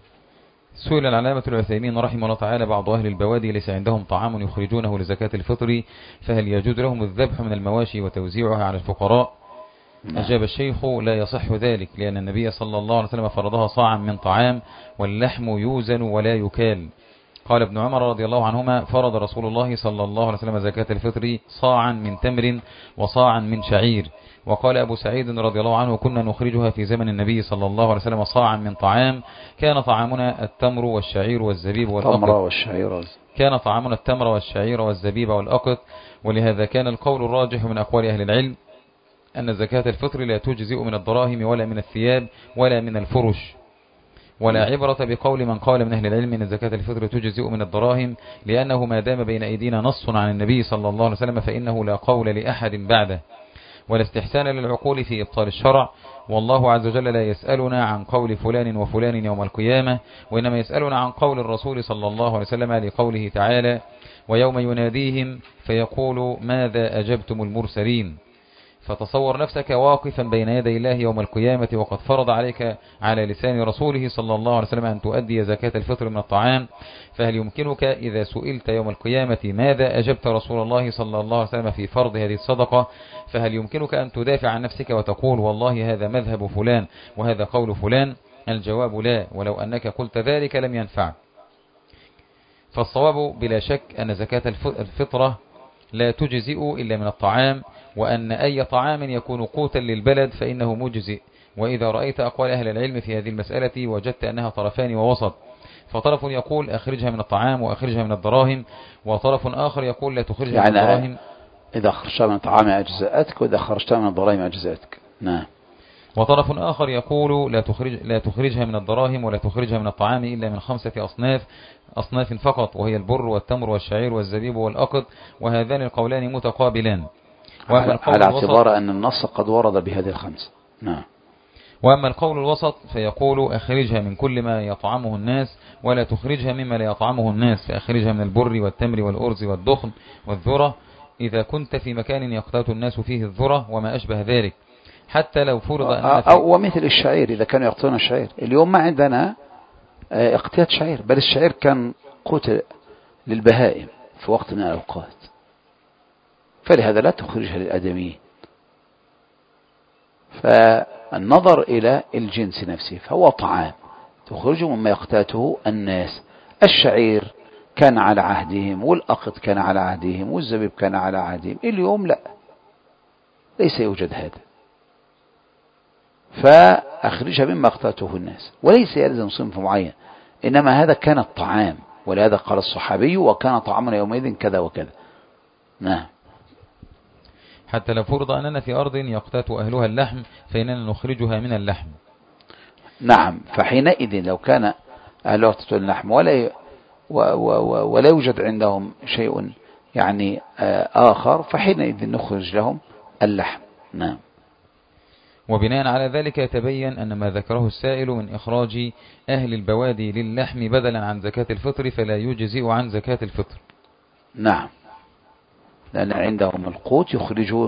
سئل العلامة العثيمين رحمه الله تعالى بعض أهل البوادي ليس عندهم طعام يخرجونه لزكاة الفطر، فهل يجوز لهم الذبح من المواشي وتوزيعها على الفقراء؟ نعم. أجاب الشيخ لا يصح ذلك، لأن النبي صلى الله عليه وسلم فرضها صاعا من طعام، واللحم يوزن ولا يكال. قال ابن عمر رضي الله عنهما فرض رسول الله صلى الله عليه وسلم زكاة الفطر صاعا من تمر وصاعا من شعير. وقال أبو سعيد رضي الله عنه كنا نخرجها في زمن النبي صلى الله عليه وسلم صاعا من طعام، كان طعامنا التمر والشعير والزبيب والأقط كان طعامنا التمر والشعير والزبيب والأقط. ولهذا كان القول الراجح من أقوال أهل العلم أن زكاة الفطر لا تجزئ من الدراهم ولا من الثياب ولا من الفرش، ولا عبرة بقول من قال من أهل العلم أن زكاة الفطر تجزئ من الدراهم، لأنه ما دام بين أيدينا نص عن النبي صلى الله عليه وسلم فإنه لا قول لأحد بعده، ولا استحسان للعقول في إبطال الشرع. والله عز وجل لا يسألنا عن قول فلان وفلان يوم القيامة، وإنما يسألنا عن قول الرسول صلى الله عليه وسلم لقوله تعالى ويوم يناديهم فيقول ماذا أجبتم المرسلين. فتصور نفسك واقفا بين يدي الله يوم القيامة وقد فرض عليك على لسان رسوله صلى الله عليه وسلم أن تؤدي زكاة الفطر من الطعام، فهل يمكنك إذا سئلت يوم القيامة ماذا أجبت رسول الله صلى الله عليه وسلم في فرض هذه الصدقة، فهل يمكنك أن تدافع عن نفسك وتقول والله هذا مذهب فلان وهذا قول فلان؟ الجواب لا، ولو أنك قلت ذلك لم ينفع. فالصواب بلا شك أن زكاة الفطرة لا تجزئ إلا من الطعام، وأن أي طعام يكون قوتا للبلد فإنه مجزئ. وإذا رأيت أقوال أهل العلم في هذه المسألة وجدت أنها طرفان ووسط، فطرف يقول أخرجها من الطعام وأخرجها من الدراهم، وطرف آخر يقول لا تخرجها يعني من الدراهم. إذا خرجتها من الطعام أجزأتك وإذا خرجتها من الدراهم أجزأتك. نعم. وطرف آخر يقول لا تخرج لا تخرجها من الدراهم ولا تخرجها من الطعام إلا من خمسة أصناف أصناف فقط، وهي البر والتمر والشعير والزبيب والأقط، وهذان القولان متقابلان. على اعتبار أن النص قد ورد بهذه الخمسة. نعم. وأما القول الوسط فيقول أخرجها من كل ما يطعمه الناس ولا تخرجها مما لا يطعمه الناس، فأخرجها من البر والتمر والأرز والدخن والذرة إذا كنت في مكان يقتات الناس فيه الذرة وما أشبه ذلك، حتى لو فرض أن أو ومثل الشعير إذا كانوا يقتون الشعير. اليوم ما عندنا اقتيات شعير، بل الشعير كان قوت للبهائم في وقت من الأوقات، فلهذا لا تخرجها للآدميين. فالنظر إلى الجنس نفسه، فهو طعام تخرجه مما يقتاته الناس. الشعير كان على عهدهم، والأقط كان على عهدهم، والزبيب كان على عهدهم. اليوم لا، ليس يوجد هذا، فأخرجها مما اقتاته الناس، وليس يلزم صنف معين، إنما هذا كان الطعام، ولهذا قال الصحابي وكان طعامنا يومئذ كذا وكذا. نعم. حتى لو فرض أننا في أرض يقتات أهلها اللحم فإننا نخرجها من اللحم. نعم. فحينئذ لو كان أهلها يقتاتون اللحم ولا ولا يوجد عندهم شيء يعني آخر، فحينئذ نخرج لهم اللحم. نعم. وبناء على ذلك يتبين أن ما ذكره السائل من إخراج أهل البوادي للحم بدلا عن زكاة الفطر فلا يجزئ عن زكاة الفطر. نعم. لأن عندهم القوت يخرجوا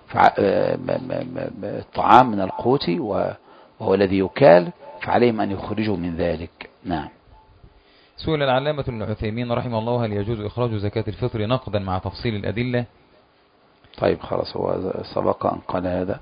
الطعام من القوت وهو الذي يكال، فعليهم أن يخرجوا من ذلك. نعم. سئل العلامة ابن عثيمين رحمه الله هل يجوز إخراج زكاة الفطر نقدا مع تفصيل الأدلة؟ طيب خلاص، هو سبق أن قال هذا.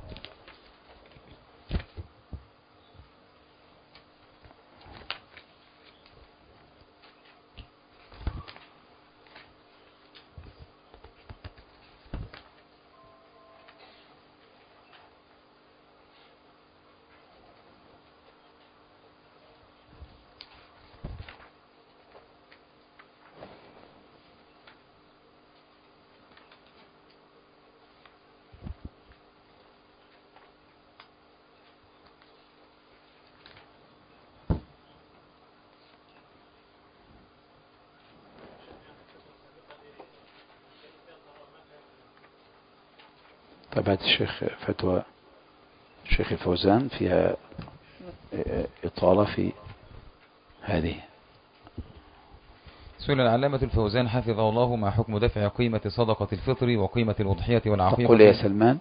تابعت الشيخ فتوى الشيخ الفوزان فيها إطالة في هذه. سئل العلامة الفوزان حفظه الله ما حكم دفع قيمة صدقة الفطر وقيمة الأضحية والعقيقة؟ تقول يا سلمان.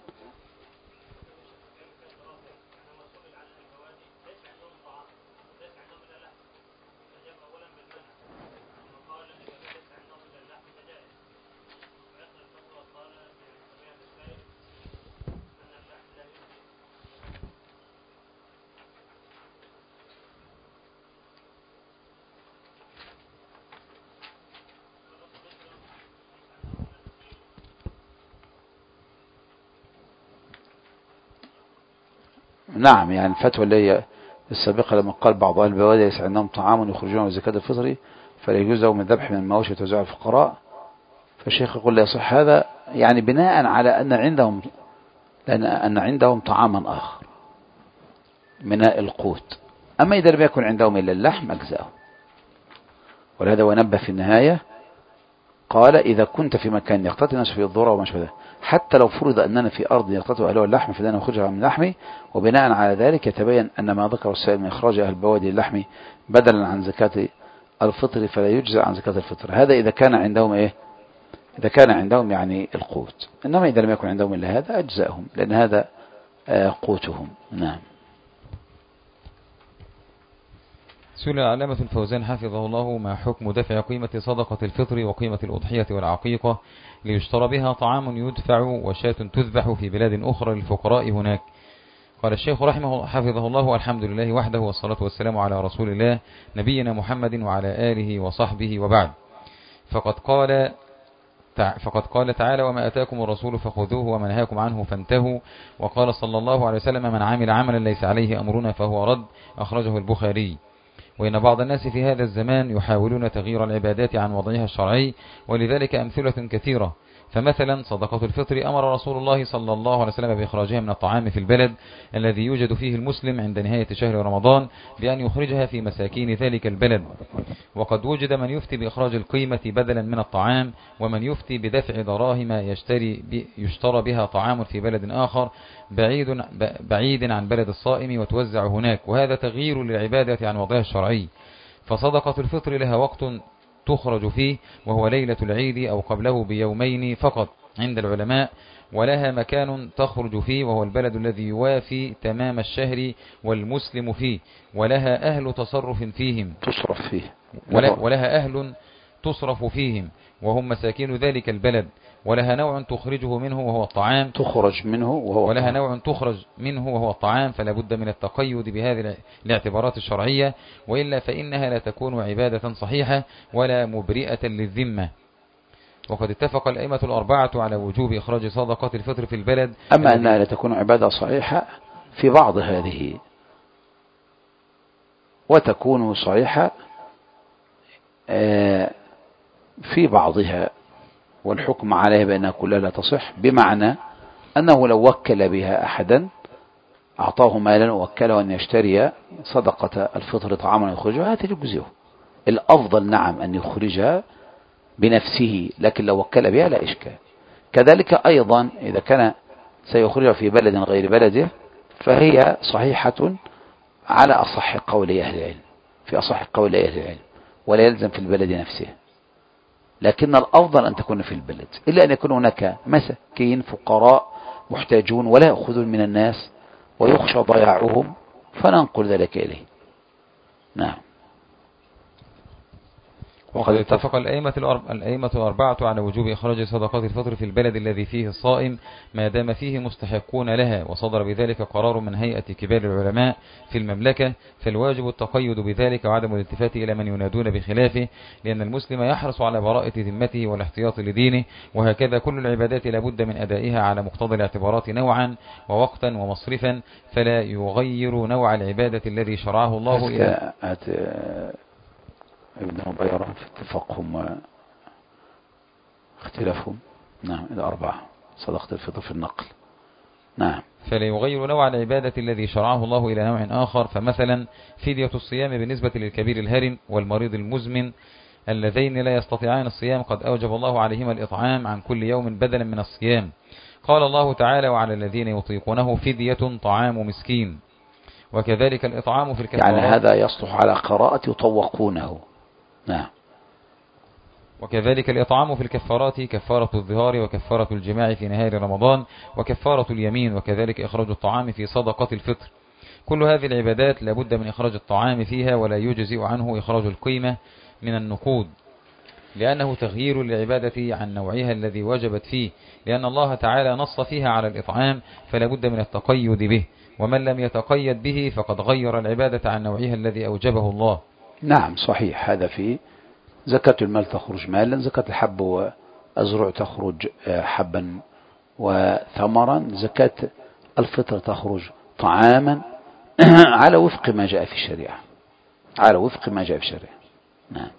نعم، يعني الفتوى اللي هي السابقة لما قال بعض أهل البوادي ليس عندهم طعام يخرجون من زكاة الفطر فلا يجوز لهم الذبح من المواشي وتوزيع الفقراء، فالشيخ يقول لا يصح هذا، يعني بناء على أن عندهم لأن أن عندهم طعاما آخر من القوت، أما إذا لم يكن عندهم إلا اللحم أجزاهم. ولهذا ونبه في النهاية قال إذا كنت في مكان يقتطع الناس فيه الذرة وما شابه ذلك، حتى لو فرض أننا في أرض يقتطع أهلها اللحم فلنا نخرجها من لحمه، وبناء على ذلك يتبين أن ما ذكر السائل من إخراج أهل البوادي اللحم بدلا عن زكاة الفطر فلا يجزى عن زكاة الفطر. هذا إذا كان عندهم إيه؟ إذا كان عندهم يعني القوت، إنما إذا لم يكن عندهم إلا هذا أجزاهم، لأن هذا قوتهم. نعم. سئل العلامة الفوزان حفظه الله ما حكم دفع قيمة صدقة الفطر وقيمة الأضحية والعقيقة ليشترى بها طعام يدفع وشاة تذبح في بلاد أخرى للفقراء هناك؟ قال الشيخ رحمه حفظه الله الحمد لله وحده والصلاة والسلام على رسول الله نبينا محمد وعلى آله وصحبه وبعد. فقد قال فقد قال تعالى وما أتاكم الرسول فخذوه وما نهاكم عنه فانتهوا. وقال صلى الله عليه وسلم من عمل عملا ليس عليه أمرنا فهو رد، أخرجه البخاري. وإن بعض الناس في هذا الزمان يحاولون تغيير العبادات عن وضعها الشرعي، ولذلك أمثلة كثيرة. فمثلا صدقة الفطر أمر رسول الله صلى الله عليه وسلم بإخراجها من الطعام في البلد الذي يوجد فيه المسلم عند نهاية شهر رمضان بأن يخرجها في مساكين ذلك البلد. وقد وجد من يفتي بإخراج القيمة بدلا من الطعام، ومن يفتي بدفع دراهم يشتري يشترى بها طعام في بلد آخر بعيد, بعيد عن بلد الصائم وتوزع هناك، وهذا تغيير للعبادة عن وضعها الشرعي. فصدقة الفطر لها وقت تخرج فيه وهو ليلة العيد أو قبله بيومين فقط عند العلماء، ولها مكان تخرج فيه وهو البلد الذي يوافي تمام الشهر والمسلم فيه، ولها أهل تصرف فيهم تصرف فيه ولها أهل تصرف فيهم وهم مساكين ذلك البلد، ولها نوع تخرجه منه وهو الطعام تخرج منه وهو ولها نوع تخرج منه وهو الطعام، فلا بد من التقيد بهذه الاعتبارات الشرعية، وإلا فإنها لا تكون عبادة صحيحة ولا مبرئة للذمة. وقد اتفق الأئمة الأربعة على وجوب إخراج صدقة الفطر في البلد، أما أنها لا تكون عبادة صحيحة في بعض هذه، وتكون صحيحة في بعضها، والحكم عليها بأنها كلها لا تصح، بمعنى أنه لو وكل بها أحدا أعطاه مالا ووكله أن يشتري صدقة الفطر طعاما يخرجها تجزئه. الأفضل نعم أن يخرجها بنفسه، لكن لو وكل بها لا إشكال. كذلك أيضا إذا كان سيخرجها في بلد غير بلده فهي صحيحة على أصح قول أهل العلم، في أصح قول أهل العلم، ولا يلزم في البلد نفسه، لكن الأفضل أن تكون في البلد، إلا أن يكون هناك مساكين فقراء محتاجون ولا يأخذون من الناس ويخشى ضياعهم فننقل ذلك إليه. نعم. وقد اتفق الأئمة الأربعة, الأئمة الأربعة على وجوب إخراج صدقات الفطر في البلد الذي فيه الصائم ما دام فيه مستحقون لها، وصدر بذلك قرار من هيئة كبار العلماء في المملكة، فالواجب التقيد بذلك وعدم الالتفات إلى من ينادون بخلافه، لأن المسلم يحرص على براءة ذمته والاحتياط لدينه، وهكذا كل العبادات لابد من أدائها على مقتضى الاعتبارات نوعا ووقتا ومصرفا، فلا يغير نوع العبادة الذي شرعه الله إلى ابن مبيرة في اتفاقهم واختلافهم. نعم إلى أربعة صدقة الفطر في النقل. نعم. فلا يغير نوع العبادة الذي شرعه الله إلى نوع آخر، فمثلا فدية الصيام بالنسبة للكبير الهرم والمريض المزمن اللذين لا يستطيعان الصيام قد أوجب الله عليهما الإطعام عن كل يوم بدلا من الصيام. قال الله تعالى: وعلى الذين يطيقونه فدية طعام مسكين. وكذلك الإطعام في الكفارات، يعني هذا يصلح على قراءة يطوقونه. نعم. وكذلك الإطعام في الكفارات كفارة الظهار وكفارة الجماع في نهار رمضان وكفارة اليمين، وكذلك إخراج الطعام في صدقة الفطر. كل هذه العبادات لابد من إخراج الطعام فيها، ولا يجزئ عنه إخراج القيمة من النقود، لأنه تغيير للعبادة عن نوعها الذي وجبت فيه، لأن الله تعالى نص فيها على الإطعام، فلا بد من التقيد به، ومن لم يتقيد به فقد غير العبادة عن نوعها الذي أوجبه الله. نعم صحيح. هذا في زكاة المال تخرج مالا، زكاة الحب والزروع تخرج حبا وثمرا، زكاة الفطر تخرج طعاما على وفق ما جاء في الشريعة، على وفق ما جاء في الشريعة. نعم.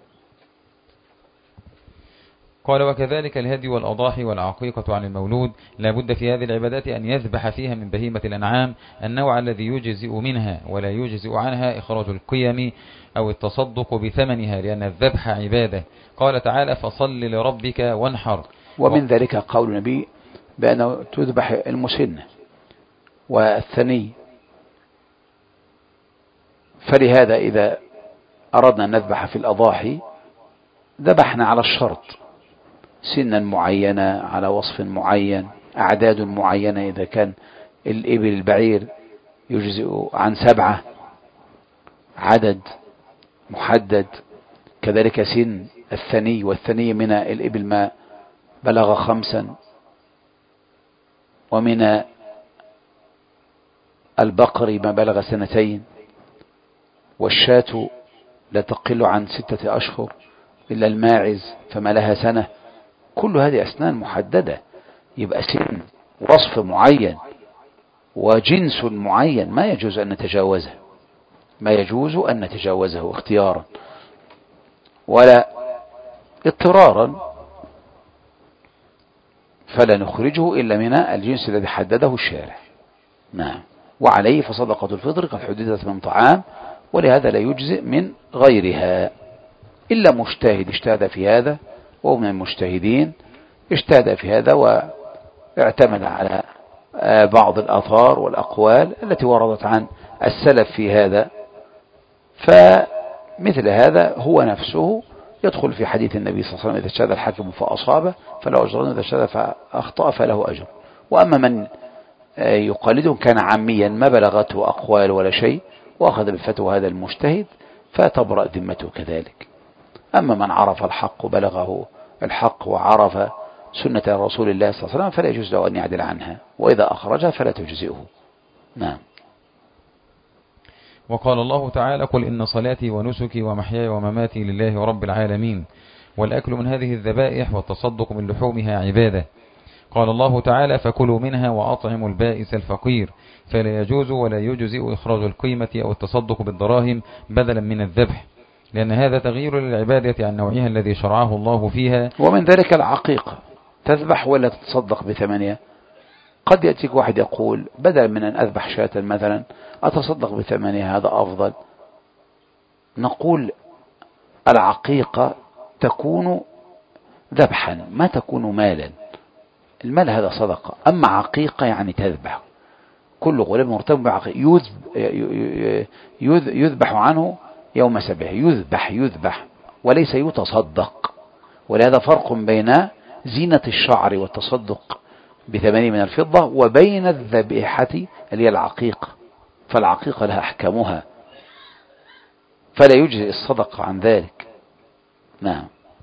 قال: وكذلك الهدي والأضاحي والعقيقة عن المولود، لا بد في هذه العبادات أن يذبح فيها من بهيمة الأنعام النوع الذي يجزئ منها، ولا يجزئ عنها إخراج القيم أو التصدق بثمنها، لأن الذبح عبادة. قال تعالى: فصل لربك وانحر. ومن ذلك قول النبي بأنه تذبح المسنة والثني، فلهذا إذا أردنا أن نذبح في الأضاحي ذبحنا على الشرط، سنا معينة على وصف معين، أعداد معينة، إذا كان الإبل البعير يجزئ عن سبعة عدد محدد، كذلك سن الثني، والثني من الإبل ما بلغ خمسا، ومن البقر ما بلغ سنتين، والشاة لا تقل عن ستة أشهر إلا الماعز فما لها سنة. كل هذه أسنان محددة، يبقى سن وصف معين وجنس معين ما يجوز أن نتجاوزه، ما يجوز أن نتجاوزه اختيارا ولا اضطرارا، فلا نخرجه إلا من الجنس الذي حدده الشارع. نعم. وعليه فصدقة الفطر قد حددت من طعام، ولهذا لا يجزئ من غيرها إلا مجتهد اجتهد في هذا، ومن المجتهدين اجتهد في هذا واعتمد على بعض الآثار والأقوال التي وردت عن السلف في هذا، فمثل هذا هو نفسه يدخل في حديث النبي صلى الله عليه وسلم: إذا اجتهد الحاكم فأصابه فله أجر، إذا اجتهد فأخطأ فله أجر. وأما من يقلده كان عاميا ما بلغته أقوال ولا شيء وأخذ بالفتوى هذا المجتهد فتبرأ ذمته كذلك. أما من عرف الحق وبلغه الحق وعرف سنة رسول الله صلى الله عليه وسلم فلا يجوز له أن يعدل عنها، وإذا أخرجها فلا تجزئه. نعم. وقال الله تعالى: قل إن صلاتي ونسكي ومحياي ومماتي لله رب العالمين، والأكل من هذه الذبائح والتصدق من لحومها عبادة. قال الله تعالى: فكلوا منها وأطعموا البائس الفقير، فلا يجوز ولا يجزئ إخراج القيمة أو التصدق بالدراهم بدلا من الذبح، لأن هذا تغيير للعبادة عن نوعها الذي شرعه الله فيها. ومن ذلك العقيقة، تذبح ولا تتصدق بثمنها. قد يأتيك واحد يقول بدل من أن أذبح شاة مثلا أتصدق بثمنها، هذا أفضل. نقول العقيقة تكون ذبحا ما تكون مالا، المال هذا صدقة، أما عقيقة يعني تذبح. كل غلام مرتبط بعقيقة يذبح عنه يوم سبعه، يذبح يذبح وليس يتصدق. ولهذا فرق بين زينة الشعر والتصدق بثمانين من الفضة وبين الذبيحة اللي هي العقيقة، فالعقيقة لها أحكامها فلا يجزئ الصدقة عن ذلك. نعم.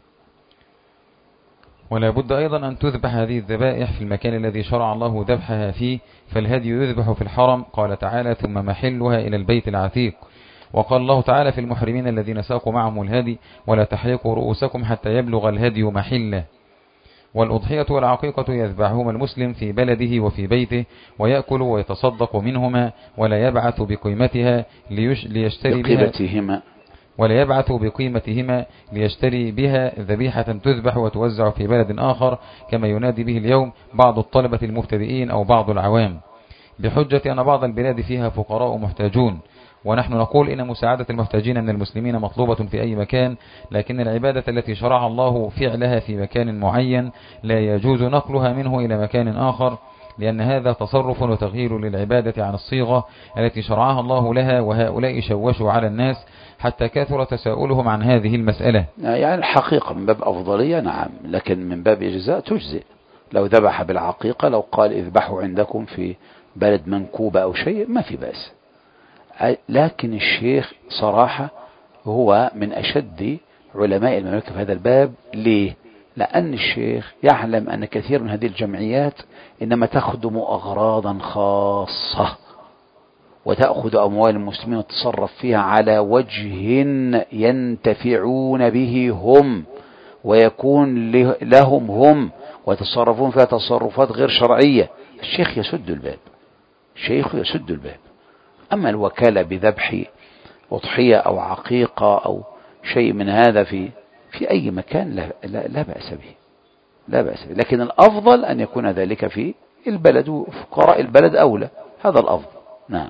ولا بد أيضا أن تذبح هذه الذبائح في المكان الذي شرع الله ذبحها فيه، فالهدي يذبح في الحرم، قال تعالى ثم محلها إلى البيت العتيق. وقال الله تعالى في المحرمين الذين ساقوا معهم الهدي ولا تحلقوا رؤوسكم حتى يبلغ الهدي محله. والأضحية والعقيقة يذبحهما المسلم في بلده وفي بيته، ويأكل ويتصدق منهما، ولا يبعث بقيمتها ليشتري بها ولا يبعث بقيمتهما ليشتري بها ذبيحة تذبح وتوزع في بلد آخر، كما ينادي به اليوم بعض الطلبة المبتدئين أو بعض العوام، بحجة أن بعض البلاد فيها فقراء محتاجون. ونحن نقول إن مساعدة المحتاجين من المسلمين مطلوبة في أي مكان، لكن العبادة التي شرع الله فعلها في مكان معين لا يجوز نقلها منه إلى مكان آخر، لأن هذا تصرف وتغيير للعبادة عن الصيغة التي شرعها الله لها، وهؤلاء شوشوا على الناس حتى كثر تساؤلهم عن هذه المسألة. يعني الحقيقة من باب أفضلية نعم، لكن من باب إجزاء تجزئ. لو ذبح بالعقيقة، لو قال اذبحوا عندكم في بلد منكوبة أو شيء ما في بأس. لكن الشيخ صراحة هو من أشد علماء المملكة في هذا الباب. ليه؟ لأن الشيخ يعلم أن كثير من هذه الجمعيات إنما تخدم أغراضا خاصة، وتأخذ أموال المسلمين وتتصرف فيها على وجه ينتفعون به هم، ويكون لهم هم، ويتصرفون فيها تصرفات غير شرعية. الشيخ يسد الباب، الشيخ يسد الباب. أما الوكالة بذبح أضحية أو عقيقة أو شيء من هذا في في أي مكان لا, لا, لا بأس به، لا بأس به. لكن الأفضل أن يكون ذلك في البلد، وفقراء البلد أولى، هذا الأفضل. نعم.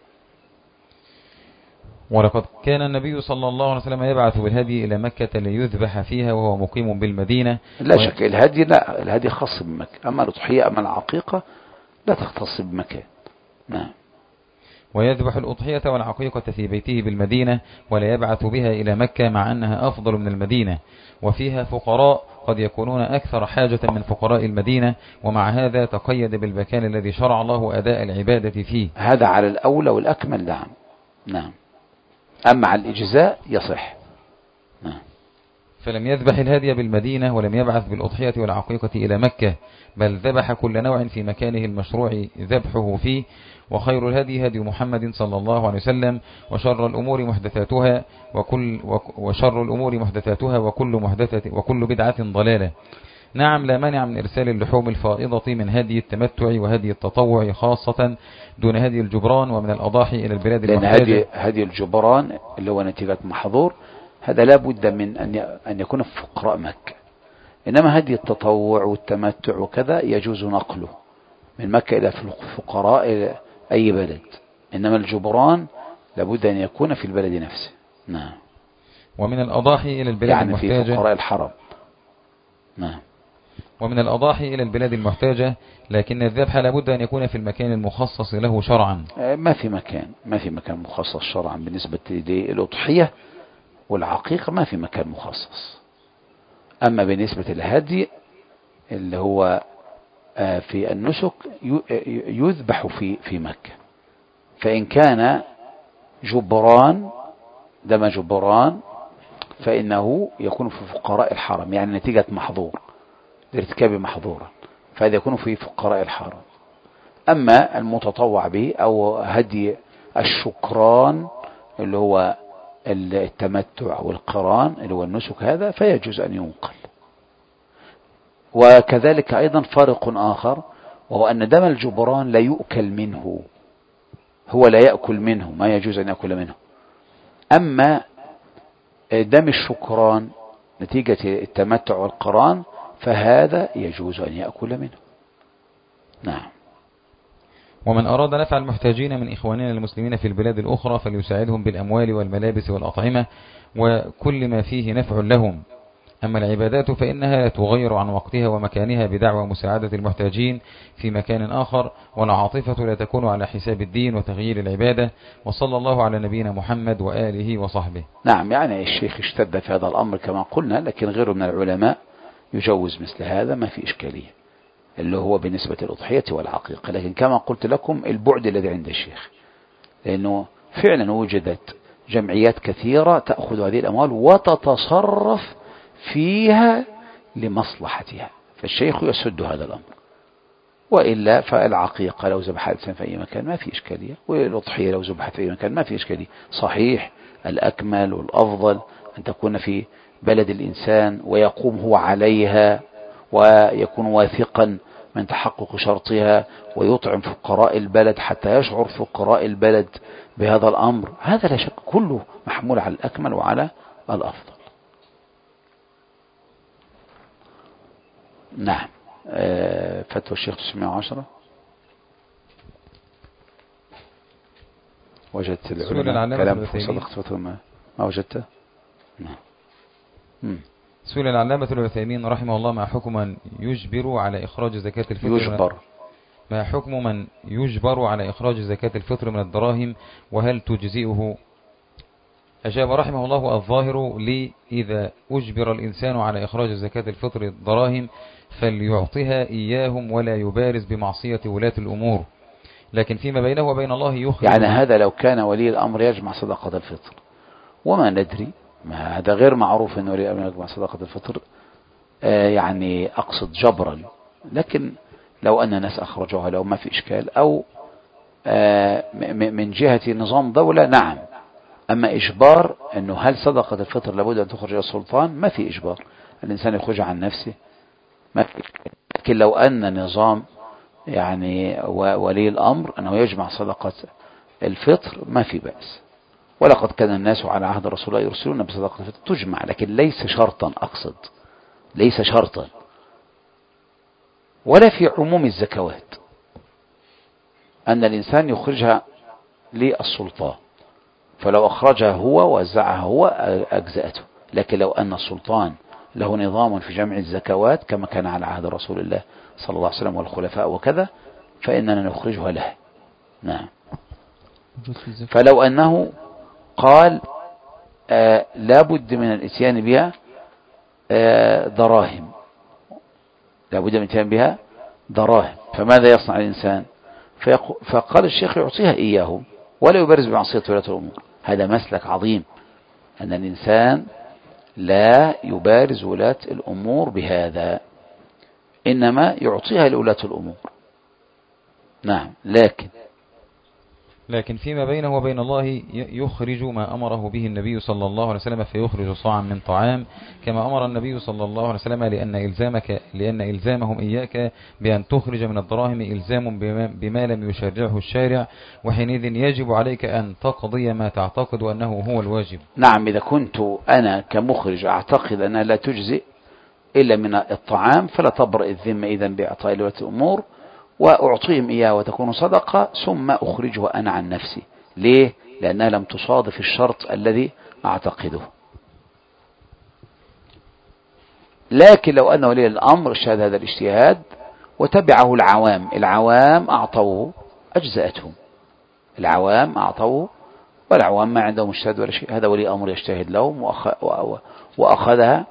ولقد كان النبي صلى الله عليه وسلم يبعث بالهدي إلى مكة ليذبح فيها وهو مقيم بالمدينة. لا و... شك الهدي لا الهدي خاص بمكة، أما الأضحية أما العقيقة لا تختص بمكة. نعم. ويذبح الأضحية والعقيقة في بيته بالمدينة، ولا يبعث بها إلى مكة مع أنها أفضل من المدينة، وفيها فقراء قد يكونون أكثر حاجة من فقراء المدينة، ومع هذا تقيد بالمكان الذي شرع الله أداء العبادة فيه. هذا على الأولى والأكمل. نعم. نعم. أما على الإجزاء يصح. نعم. فلم يذبح الهدي بالمدينة ولم يبعث بالأضحية والعقيقة إلى مكة، بل ذبح كل نوع في مكانه المشروع ذبحه فيه. وخير الهدي هدي محمد صلى الله عليه وسلم، وشر الأمور محدثاتها وكل وشر الأمور محدثاتها وكل محدثة وكل بدعة ضلالة. نعم، لا مانع من إرسال اللحوم الفائضة من هدي التمتع وهدي التطوع خاصة دون هدي الجبران ومن الأضاحي إلى البلاد المحتاجة. لأن هدي, هدي الجبران اللي هو نتيجة محظور، هذا لا بد من أن يكون في فقراء مكة. إنما هدي التطوع والتمتع وكذا يجوز نقله من مكة إلى فقراء أي بلد، إنما الجبران لابد أن يكون في البلد نفسه. نعم. ومن الأضاحي إلى البلاد يعني المحتاجة، يعني في فقراء الحرم. نعم. ومن الأضاحي إلى البلاد المحتاجة، لكن الذبح لابد أن يكون في المكان المخصص له شرعا. ما في مكان ما في مكان مخصص شرعا بالنسبة للأضحية والعقيقة، ما في مكان مخصص. أما بالنسبة للهدي اللي هو في النسك يذبح في في مكة، فإن كان جبران دم جبران فإنه يكون في فقراء الحرم، يعني نتيجة محظور لارتكاب محظورا، فهذا يكون في فقراء الحرم. أما المتطوع به أو هدي الشكران اللي هو التمتع والقران اللي هو النسك، هذا فيجوز أن ينقل. وكذلك أيضا فرق آخر، وهو أن دم الجبران لا يؤكل منه، هو لا يأكل منه، ما يجوز أن يأكل منه. أما دم الشكران نتيجة التمتع والقران فهذا يجوز أن يأكل منه. نعم. ومن أراد نفع المحتاجين من إخواننا المسلمين في البلاد الأخرى فليساعدهم بالأموال والملابس والأطعمة وكل ما فيه نفع لهم. أما العبادات فإنها لا تغير عن وقتها ومكانها بدعوى مساعدة المحتاجين في مكان آخر، والعاطفة لا تكون على حساب الدين وتغيير العبادة. وصلى الله على نبينا محمد وآله وصحبه. نعم، يعني الشيخ اشتد في هذا الأمر كما قلنا، لكن غيره من العلماء يجوز مثل هذا، ما في إشكالية، اللي هو بالنسبة للأضحية والعقيقة. لكن كما قلت لكم البعد الذي عند الشيخ، لأنه فعلا وجدت جمعيات كثيرة تأخذ هذه الأموال وتتصرف فيها لمصلحتها، فالشيخ يسد هذا الأمر. وإلا فالعقيقة لو ذبح الإنسان في أي مكان ما في إشكالية، والأضحية لو ذبحت في أي مكان ما في إشكالية. صحيح الأكمل والأفضل أن تكون في بلد الإنسان ويقوم هو عليها ويكون واثقا من تحقق شرطها، ويطعم فقراء البلد حتى يشعر فقراء البلد بهذا الأمر. هذا لا شك كله محمول على الأكمل وعلى الأفضل. نعم. فتوى الشيخ تسعمائة وعشرة. وجدت العلماء كلام صدق فتوى ما ما وجدته؟ نعم. سئل العلامة ابن عثيمين رحمه الله: ما حكم من يجبر على إخراج زكاة الفطر؟ يجبر. ما حكم من يجبر على إخراج زكاة الفطر من الدراهم، وهل تجزئه؟ أجاب رحمه الله: الظاهر لي إذا أجبر الإنسان على إخراج زكاة الفطر الدراهم فليعطيها إياهم ولا يبارز بمعصية ولاة الأمور، لكن فيما بينه وبين الله يخرج. يعني هذا لو كان ولي الأمر يجمع صدقة الفطر وما ندري، ما هذا غير معروف أن ولي الأمر يجمع صدقة الفطر، آه يعني أقصد جبرا، لكن لو أن الناس أخرجوها لو ما في إشكال، أو آه من جهة نظام دولة نعم. أما إجبار أنه هل صدقة الفطر لابد أن تخرج إلى السلطان، ما في إجبار، الإنسان يخرج عن نفسه ما في. لكن لو أن نظام يعني ولي الأمر أنه يجمع صدقة الفطر ما في بأس. ولقد كان الناس على عهد رسول الله يرسلون بصدقة الفطر تجمع، لكن ليس شرطا، أقصد ليس شرطا، ولا في عموم الزكوات أن الإنسان يخرجها للسلطان، فلو أخرجها هو ووزعها هو أجزأته. لكن لو أن السلطان له نظام في جمع الزكوات كما كان على عهد رسول الله صلى الله عليه وسلم والخلفاء وكذا، فإننا نخرجها له. نعم. فلو أنه قال آه لا بد من الاتيان بها آه دراهم، لا بد من الاتيان بها دراهم، فماذا يصنع الإنسان؟ فقال الشيخ يعطيها إياهم ولا يبرز بمعصية ولاة الأمور. هذا مسلك عظيم، أن الإنسان لا يبارز ولاة الأمور بهذا، إنما يعطيها لولاة الأمور. نعم. لكن لكن فيما بينه وبين الله يخرج ما أمره به النبي صلى الله عليه وسلم، فيخرج صاعا من طعام كما أمر النبي صلى الله عليه وسلم، لأن إلزامك لأن إلزامهم إياك بأن تخرج من الدراهم إلزام بما لم يشرعه الشارع، وحينئذ يجب عليك أن تقضي ما تعتقد أنه هو الواجب. نعم. إذا كنت أنا كمخرج أعتقد أنها لا تجزئ إلا من الطعام فلا تبرأ الذمة إذن بإعطاء ولاة الأمور وأعطيهم إياه وتكون صدقة، ثم أخرجها أنا عن نفسي. ليه؟ لأنها لم تصادف الشرط الذي أعتقده. لكن لو أن ولي الأمر اجتهد هذا الاجتهاد وتبعه العوام، العوام أعطوه أجزأتهم، العوام أعطوه، والعوام ما عندهم اجتهاد ولا شيء، هذا ولي أمر يجتهد لهم وأخذها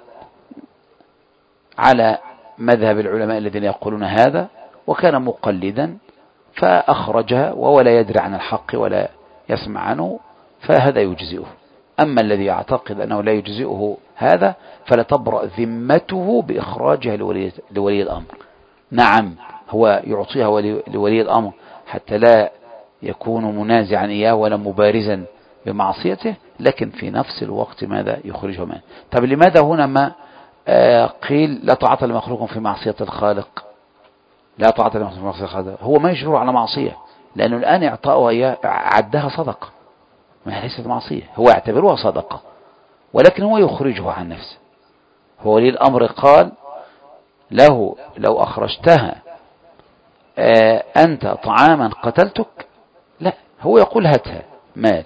على مذهب العلماء الذين يقولون هذا، وكان مقلدا فأخرجها وهو لا يدري عن الحق ولا يسمع عنه، فهذا يجزئه. أما الذي يعتقد أنه لا يجزئه هذا فلا تبرأ ذمته بإخراجها لولي, لولي الأمر. نعم، هو يعطيها لولي الأمر حتى لا يكون منازعا إياه ولا مبارزا بمعصيته، لكن في نفس الوقت ماذا يخرجه منه. طب لماذا هنا ما قيل لا طاعة لمخلوق في معصية الخالق؟ لا طاعة لمخلوق في معصية الخالق، هو ما يجبر على معصية، لأنه الآن إعطاؤها إياه عدها صدقة، ما ليست معصية، هو يعتبرها صدقة، ولكن هو يخرجه عن نفسه. هو ولي الأمر قال له لو أخرجتها أنت طعاما قتلتك، لا، هو يقول هاتها مال،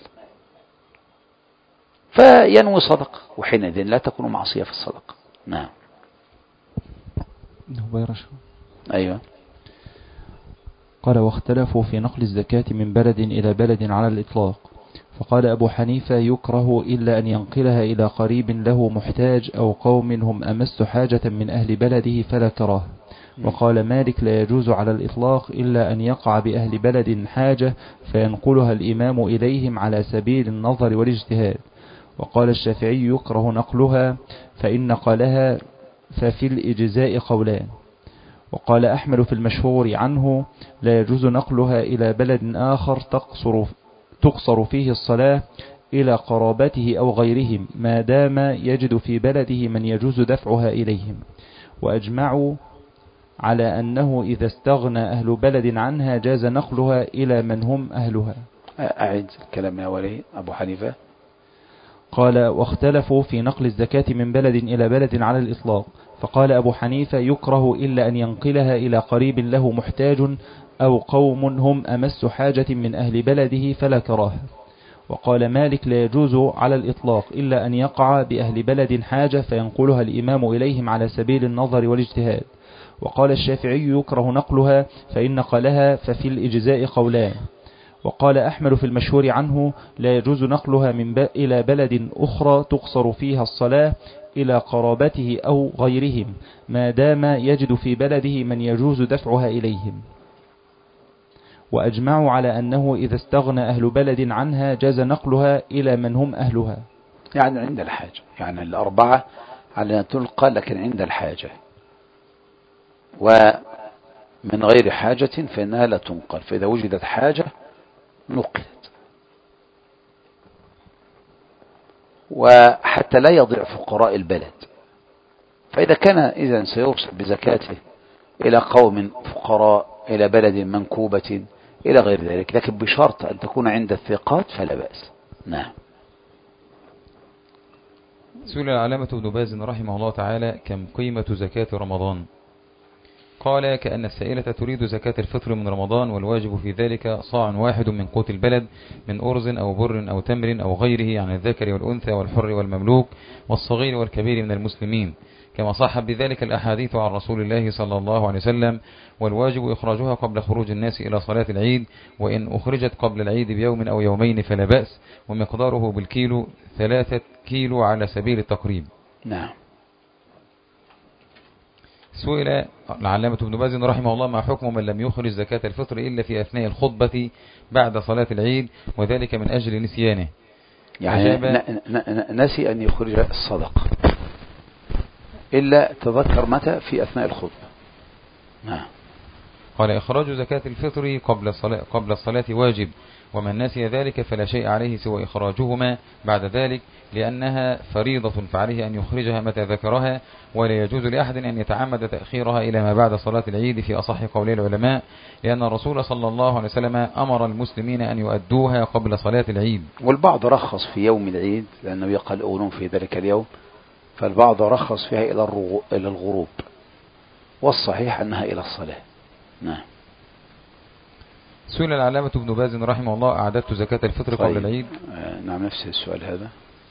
فينوي صدقة، وحينئذ لا تكون معصية في الصدقة. نعم. أيوة. قال: واختلفوا في نقل الزكاة من بلد إلى بلد على الإطلاق، فقال أبو حنيفة: يكره إلا أن ينقلها إلى قريب له محتاج أو قوم هم أمس حاجة من أهل بلده فلا كراهة. وقال مالك: لا يجوز على الإطلاق إلا أن يقع بأهل بلد حاجة فينقلها الإمام إليهم على سبيل النظر والاجتهاد. وقال الشافعي يكره نقلها فإن قالها ففي الإجزاء قولان. وقال أحمد في المشهور عنه لا يجوز نقلها إلى بلد آخر تقصر, تقصر فيه الصلاة إلى قرابته أو غيرهم ما دام يجد في بلده من يجوز دفعها إليهم. وأجمعوا على أنه إذا استغنى أهل بلد عنها جاز نقلها إلى من هم أهلها. أعد الكلام من أوله. أبو حنيفة قال واختلفوا في نقل الزكاة من بلد إلى بلد على الإطلاق، فقال أبو حنيفة يكره إلا أن ينقلها إلى قريب له محتاج أو قوم هم أمس حاجة من أهل بلده فلا كراهة. وقال مالك لا يجوز على الإطلاق إلا أن يقع بأهل بلد حاجة فينقلها الإمام إليهم على سبيل النظر والاجتهاد. وقال الشافعي يكره نقلها فإن نقلها ففي الإجزاء قولان. وقال أحمد في المشهور عنه لا يجوز نقلها من ب... إلى بلد أخرى تقصر فيها الصلاة إلى قرابته أو غيرهم ما دام يجد في بلده من يجوز دفعها إليهم. وأجمعوا على أنه إذا استغنى أهل بلد عنها جاز نقلها إلى من هم أهلها، يعني عند الحاجة، يعني الأربعة على أن تلقى لكن عند الحاجة، ومن غير حاجة فإنها لا تنقل، فإذا وجدت حاجة نقلت. وحتى لا يضيع فقراء البلد، فإذا كان إذن سيوصل بزكاته إلى قوم فقراء إلى بلد منكوبة إلى غير ذلك، لكن بشرط أن تكون عند الثقات فلا بأس. نعم. سئل العلامة ابن باز رحمه الله تعالى كم قيمة زكاة رمضان؟ قال كأن السائلة تريد زكاة الفطر من رمضان، والواجب في ذلك صاع واحد من قوت البلد من أرز أو بر أو تمر أو غيره عن الذكر والأنثى والحر والمملوك والصغير والكبير من المسلمين، كما صح بذلك الأحاديث عن رسول الله صلى الله عليه وسلم. والواجب إخراجها قبل خروج الناس إلى صلاة العيد، وإن أخرجت قبل العيد بيوم أو يومين فلا بأس، ومقداره بالكيلو ثلاثة كيلو على سبيل التقريب. نعم. سئل العلامة ابن باز رحمه الله ما حكم من لم يخرج زكاة الفطر إلا في أثناء الخطبة بعد صلاة العيد وذلك من أجل نسيانه؟ يعني نسي أن يخرج الصدقة إلا تذكر متى؟ في أثناء الخطبة. نعم. قال إخراج زكاة الفطر قبل الصلاة, قبل الصلاة واجب، ومن نسي ذلك فلا شيء عليه سوى إخراجهما بعد ذلك، لأنها فريضة فعليه أن يخرجها متى ذكرها، ولا يجوز لأحد أن يتعمد تأخيرها إلى ما بعد صلاة العيد في أصح قولي العلماء، لأن الرسول صلى الله عليه وسلم أمر المسلمين أن يؤدوها قبل صلاة العيد. والبعض رخص في يوم العيد لأنه يقال أولون في ذلك اليوم، فالبعض رخص فيها إلى الغروب، والصحيح أنها إلى الصلاة. نعم. سئل العلامة ابن باز رحمه الله أعددت زكاة الفطر قبل العيد؟ آه نعم، نفس السؤال هذا.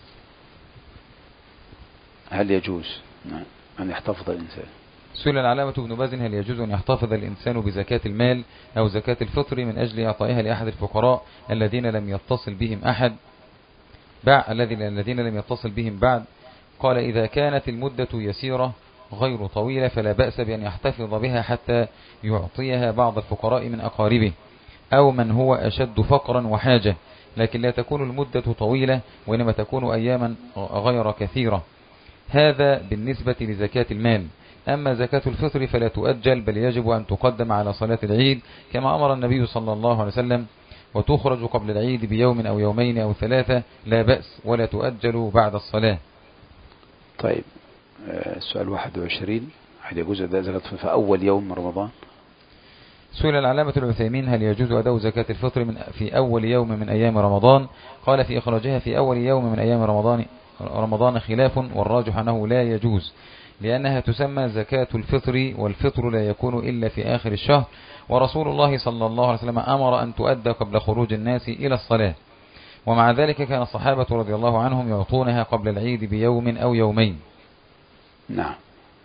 هل يجوز نعم أن يحتفظ الإنسان؟ سئل العلامة ابن باز هل يجوز أن يحتفظ الإنسان بزكاة المال أو زكاة الفطر من أجل إعطائها لأحد الفقراء الذين لم يتصل بهم أحد بعد الذين لم يتصل بهم بعد؟ قال إذا كانت المدة يسيرة غير طويلة فلا بأس بأن يحتفظ بها حتى يعطيها بعض الفقراء من أقاربه أو من هو أشد فقرا وحاجة، لكن لا تكون المدة طويلة وإنما تكون أياما غير كثيرة. هذا بالنسبة لزكاة المال. أما زكاة الفطر فلا تؤجل، بل يجب أن تقدم على صلاة العيد كما أمر النبي صلى الله عليه وسلم، وتخرج قبل العيد بيوم أو يومين أو ثلاثة لا بأس، ولا تؤجل بعد الصلاة. طيب السؤال واحد وعشرين، هل يجوز أداء زكاة الفطر في أول يوم من رمضان؟ سئل العلامة العثيمين هل يجوز أداء زكاة الفطر من في أول يوم من أيام رمضان؟ قال في إخراجها في أول يوم من أيام رمضان رمضان خلاف، والراجح أنه لا يجوز، لأنها تسمى زكاة الفطر، والفطر لا يكون إلا في آخر الشهر، ورسول الله صلى الله عليه وسلم أمر أن تؤدى قبل خروج الناس إلى الصلاة، ومع ذلك كان الصحابة رضي الله عنهم يعطونها قبل العيد بيوم أو يومين. نعم.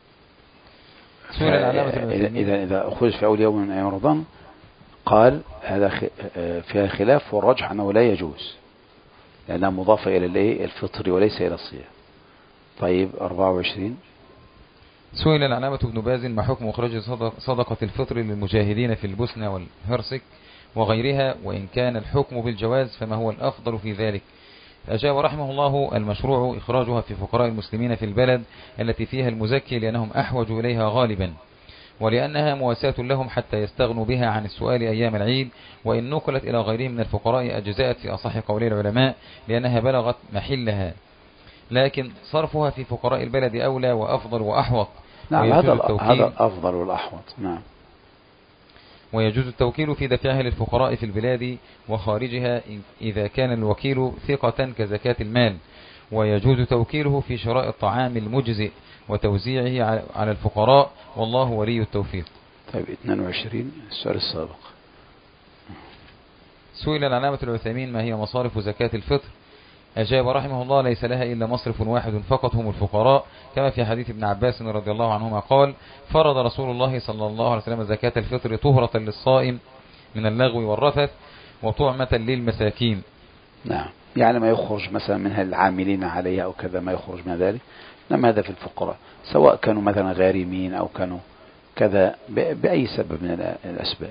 إذا إذا إذا أخرج في أول يوم من أيام رمضان قال هذا فيها خلاف، والرجح أنه لا يجوز لأنها مضافة إلى الفطر وليس إلى الصيام. طيب أربعة وعشرين، سئل العلامة ابن باز ما حكم إخراج صدقة الفطر للمجاهدين في البوسنة والهرسك وغيرها، وإن كان الحكم بالجواز فما هو الأفضل في ذلك؟ أجاب رحمه الله: المشروع إخراجها في فقراء المسلمين في البلد التي فيها المزكي، لأنهم أحوج إليها غالبا، ولأنها مواساة لهم حتى يستغنوا بها عن السؤال أيام العيد، وإن نقلت إلى غيرهم من الفقراء أجزاءت في أصح قولي العلماء، لأنها بلغت محلها، لكن صرفها في فقراء البلد أولى وأفضل وأحوط. نعم، هذا هذا أفضل والأحوط. نعم. ويجوز التوكيل في دفعها للفقراء في البلاد وخارجها إذا كان الوكيل ثقة كزكاة المال، ويجوز توكيله في شراء الطعام المجزئ وتوزيعه على الفقراء، والله ولي التوفيق. طيب اثنين وعشرين السؤال السابق. سئل العلامة العثيمين: ما هي مصارف زكاة الفطر؟ أجاب رحمه الله: ليس لها إلا مصرف واحد فقط، هم الفقراء، كما في حديث ابن عباس رضي الله عنهما قال: فرض رسول الله صلى الله عليه وسلم زكاة الفطر طهرة للصائم من اللغو والرفث وطعمة للمساكين. نعم، يعني ما يخرج مثلا منها العاملين عليها أو كذا، ما يخرج من ذلك، لما هذا في الفقراء، سواء كانوا مثلا غارمين أو كانوا كذا بأي سبب من الأسباب.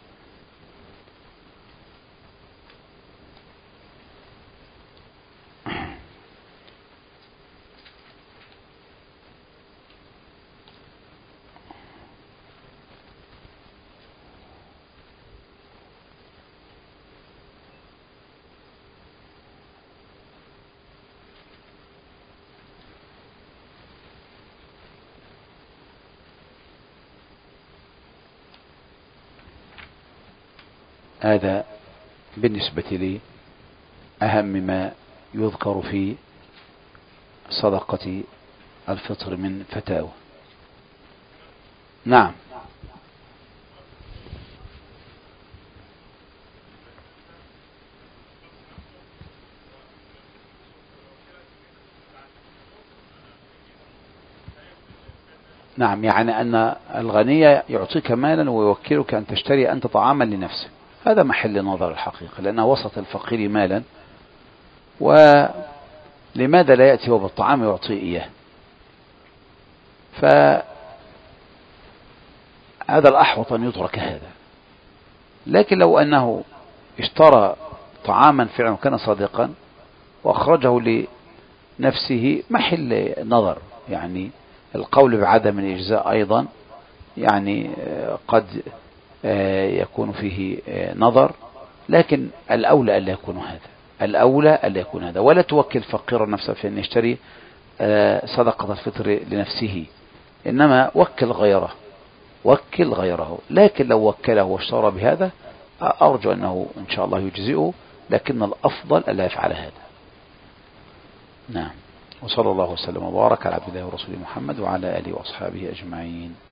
هذا بالنسبة لي أهم ما يذكر في صدقة الفطر من فتاوى. نعم. نعم، يعني أن الغني يعطيك مالا ويوكلك أن تشتري أنت طعاما لنفسك، هذا محل نظر الحقيقة، لأنه وسط الفقير مالا، ولماذا لا يأتي وبالطعام يعطيه إياه؟ فهذا الأحوط أن يترك هذا. لكن لو أنه اشترى طعاما فعلا وكان صادقا وأخرجه لنفسه، محل نظر، يعني القول بعدم الإجزاء أيضا يعني قد يكون فيه نظر، لكن الأولى ألا يكون هذا، الأولى ألا يكون هذا، ولا توكل فقير نفسه في أن يشتري صدقة الفطر لنفسه، إنما وكل غيره، وكل غيره. لكن لو وكله واشترى بهذا أرجو أنه إن شاء الله يجزئه، لكن الأفضل ألا يفعل هذا. نعم. وصلى الله وسلم وبارك على عبد الله ورسوله محمد وعلى آله وأصحابه أجمعين.